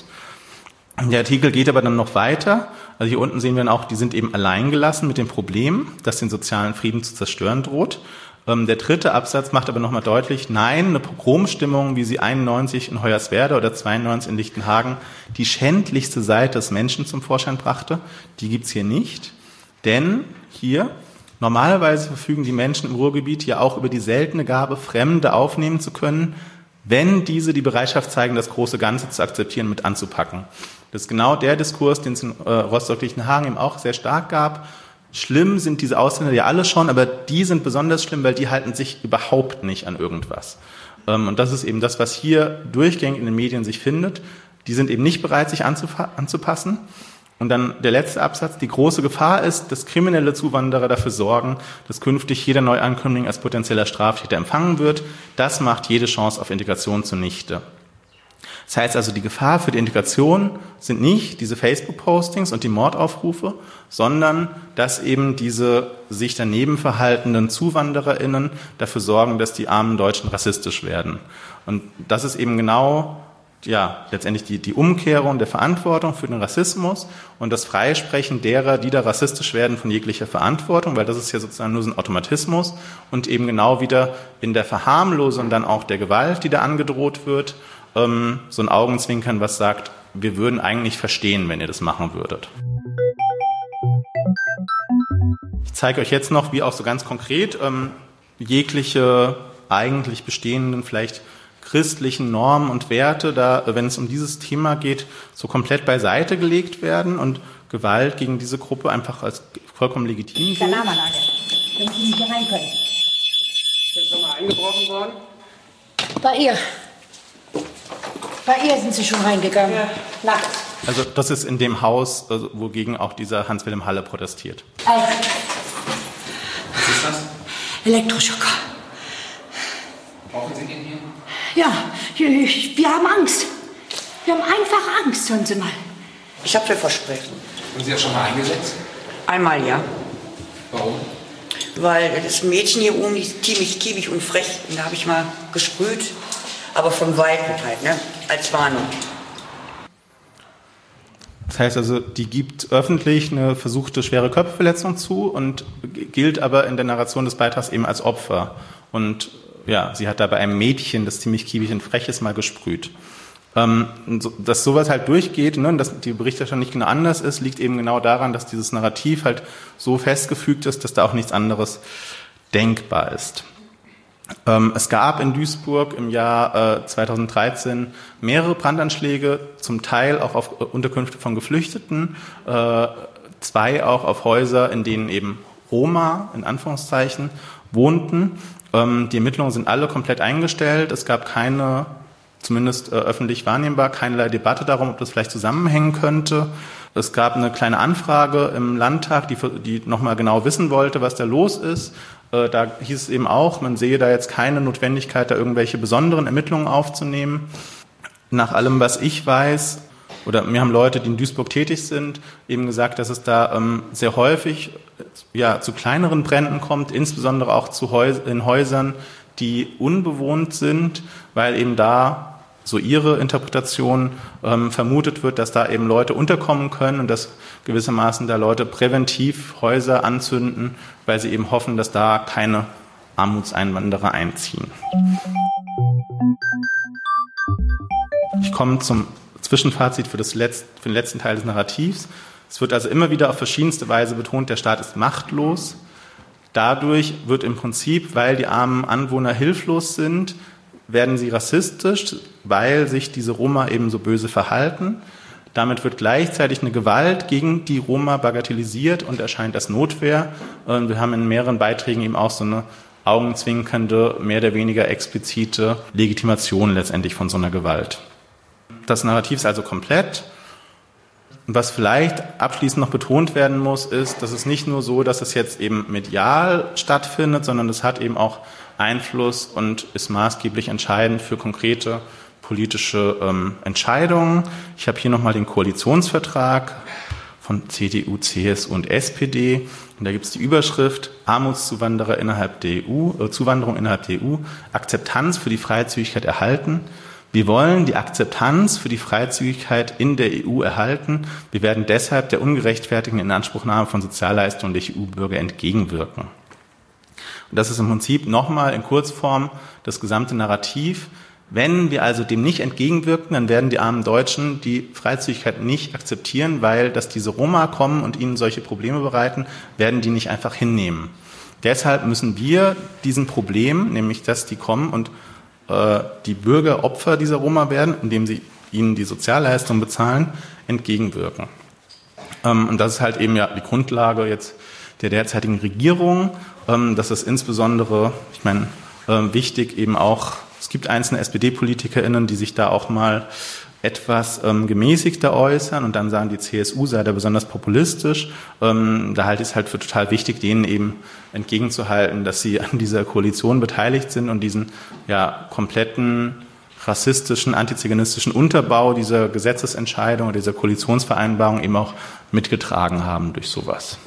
Der Artikel geht aber dann noch weiter. Also hier unten sehen wir dann auch, die sind eben alleingelassen mit dem Problem, das den sozialen Frieden zu zerstören droht. Ähm, der dritte Absatz macht aber nochmal deutlich, nein, eine Pogromstimmung, wie sie einundneunzig in Hoyerswerda oder zweiundneunzig in Lichtenhagen die schändlichste Seite des Menschen zum Vorschein brachte, die gibt's hier nicht. Denn hier, normalerweise verfügen die Menschen im Ruhrgebiet ja auch über die seltene Gabe, Fremde aufnehmen zu können, wenn diese die Bereitschaft zeigen, das große Ganze zu akzeptieren, mit anzupacken. Das ist genau der Diskurs, den es in äh, Rostock-Lichtenhagen eben auch sehr stark gab. Schlimm sind diese Ausländer ja alle schon, aber die sind besonders schlimm, weil die halten sich überhaupt nicht an irgendwas. Ähm, und das ist eben das, was hier durchgängig in den Medien sich findet. Die sind eben nicht bereit, sich anzufa- anzupassen. Und dann der letzte Absatz, die große Gefahr ist, dass kriminelle Zuwanderer dafür sorgen, dass künftig jeder Neuankömmling als potenzieller Straftäter empfangen wird. Das macht jede Chance auf Integration zunichte. Das heißt also, die Gefahr für die Integration sind nicht diese Facebook-Postings und die Mordaufrufe, sondern dass eben diese sich daneben verhaltenden ZuwandererInnen dafür sorgen, dass die armen Deutschen rassistisch werden. Und das ist eben genau ja, letztendlich die, die Umkehrung der Verantwortung für den Rassismus und das Freisprechen derer, die da rassistisch werden, von jeglicher Verantwortung, weil das ist ja sozusagen nur so ein Automatismus und eben genau wieder in der Verharmlosung dann auch der Gewalt, die da angedroht wird, ähm, so ein Augenzwinkern, was sagt, wir würden eigentlich verstehen, wenn ihr das machen würdet. Ich zeige euch jetzt noch, wie auch so ganz konkret ähm, jegliche eigentlich bestehenden, vielleicht christlichen Normen und Werte, da, wenn es um dieses Thema geht, so komplett beiseite gelegt werden und Gewalt gegen diese Gruppe einfach als vollkommen legitim gilt. Wenn Sie nicht rein können. Ist jetzt schon mal eingebrochen worden? Bei ihr. Bei ihr sind Sie schon reingegangen. Ja. Nachts. Also das ist in dem Haus, also, wogegen auch dieser Hans-Wilhelm Halle protestiert. Also. Was ist das? Elektroschocker. Brauchen Sie den hier? Ja, wir haben Angst. Wir haben einfach Angst, hören Sie mal. Ich habe dir versprechen. Haben Sie das schon mal eingesetzt? Einmal ja. Warum? Weil das Mädchen hier oben ist ziemlich kiebig und frech. Und da habe ich mal gesprüht. Aber von Weitem halt, ne? Als Warnung. Das heißt also, die gibt öffentlich eine versuchte schwere Körperverletzung zu und gilt aber in der Narration des Beitrags eben als Opfer. Und ja, sie hat da bei einem Mädchen, das ziemlich kiebig und frech ist, mal gesprüht. Ähm, so, dass sowas halt durchgeht, ne, und dass die Berichterstattung nicht genau anders ist, liegt eben genau daran, dass dieses Narrativ halt so festgefügt ist, dass da auch nichts anderes denkbar ist. Ähm, es gab in Duisburg im Jahr äh, zweitausenddreizehn mehrere Brandanschläge, zum Teil auch auf Unterkünfte von Geflüchteten, äh, zwei auch auf Häuser, in denen eben Roma, in Anführungszeichen, wohnten. Ähm, die Ermittlungen sind alle komplett eingestellt. Es gab keine, zumindest äh, öffentlich wahrnehmbar, keinerlei Debatte darum, ob das vielleicht zusammenhängen könnte. Es gab eine kleine Anfrage im Landtag, die, die nochmal genau wissen wollte, was da los ist. Äh, da hieß es eben auch, man sehe da jetzt keine Notwendigkeit, da irgendwelche besonderen Ermittlungen aufzunehmen. Nach allem, was ich weiß, oder mir haben Leute, die in Duisburg tätig sind, eben gesagt, dass es da ähm, sehr häufig ja, zu kleineren Bränden kommt, insbesondere auch zu Häus- in Häusern, die unbewohnt sind, weil eben da, so ihre Interpretation, ähm, vermutet wird, dass da eben Leute unterkommen können und dass gewissermaßen da Leute präventiv Häuser anzünden, weil sie eben hoffen, dass da keine Armutseinwanderer einziehen. Ich komme zum Zwischenfazit für, das Letz-, für den letzten Teil des Narrativs. Es wird also immer wieder auf verschiedenste Weise betont, der Staat ist machtlos. Dadurch wird im Prinzip, weil die armen Anwohner hilflos sind, werden sie rassistisch, weil sich diese Roma eben so böse verhalten. Damit wird gleichzeitig eine Gewalt gegen die Roma bagatellisiert und erscheint als Notwehr. Und wir haben in mehreren Beiträgen eben auch so eine augenzwinkernde, mehr oder weniger explizite Legitimation letztendlich von so einer Gewalt. Das Narrativ ist also komplett. Was vielleicht abschließend noch betont werden muss, ist, dass es nicht nur so, dass es jetzt eben medial stattfindet, sondern es hat eben auch Einfluss und ist maßgeblich entscheidend für konkrete politische ähm, Entscheidungen. Ich habe hier nochmal den Koalitionsvertrag von C D U, C S U und S P D. Und da gibt es die Überschrift Armutszuwanderer innerhalb der E U, äh, Zuwanderung innerhalb der E U, Akzeptanz für die Freizügigkeit erhalten. Wir wollen die Akzeptanz für die Freizügigkeit in der E U erhalten. Wir werden deshalb der ungerechtfertigten Inanspruchnahme von Sozialleistungen der E U-Bürger entgegenwirken. Und das ist im Prinzip nochmal in Kurzform das gesamte Narrativ. Wenn wir also dem nicht entgegenwirken, dann werden die armen Deutschen die Freizügigkeit nicht akzeptieren, weil dass diese Roma kommen und ihnen solche Probleme bereiten, werden die nicht einfach hinnehmen. Deshalb müssen wir diesem Problem, nämlich dass die kommen und äh, die Bürger Opfer dieser Roma werden, indem sie ihnen die Sozialleistung bezahlen, entgegenwirken. Ähm, und das ist halt eben ja die Grundlage jetzt der derzeitigen Regierung. Ähm, das ist insbesondere, ich meine, äh, wichtig eben auch, es gibt einzelne S P D-PolitikerInnen, die sich da auch mal etwas ähm, gemäßigter äußern und dann sagen, die C S U sei da besonders populistisch. Ähm, da halte ich es halt für total wichtig, denen eben entgegenzuhalten, dass sie an dieser Koalition beteiligt sind und diesen ja kompletten rassistischen, antiziganistischen Unterbau dieser Gesetzesentscheidung oder dieser Koalitionsvereinbarung eben auch mitgetragen haben durch sowas.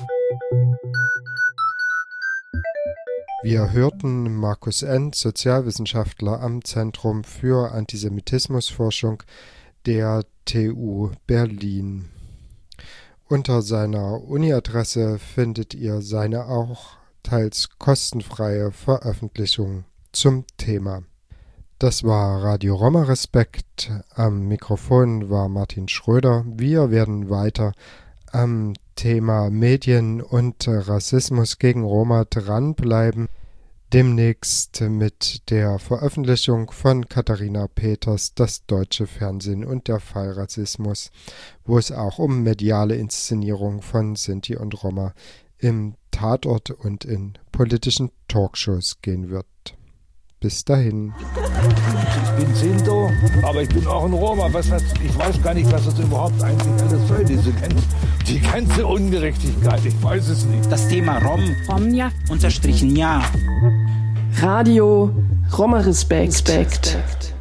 Wir hörten Markus End, Sozialwissenschaftler am Zentrum für Antisemitismusforschung der T U Berlin. Unter seiner Uni-Adresse findet ihr seine auch teils kostenfreie Veröffentlichung zum Thema. Das war Radio Roma Respekt. Am Mikrofon war Martin Schröder. Wir werden weiter am Thema Medien und Rassismus gegen Roma dranbleiben. Demnächst mit der Veröffentlichung von Katharina Peters Das deutsche Fernsehen und der Fall Rassismus, wo es auch um mediale Inszenierung von Sinti und Roma im Tatort und in politischen Talkshows gehen wird. Bis dahin. Ich bin Sinto, aber ich bin auch ein Roma. Was hat, ich weiß gar nicht, was das überhaupt eigentlich alles soll, diese die ganze Ungerechtigkeit. Ich weiß es nicht. Das Thema Rom, Romja, unterstrichen ja. Radio Roma Respekt. Respekt.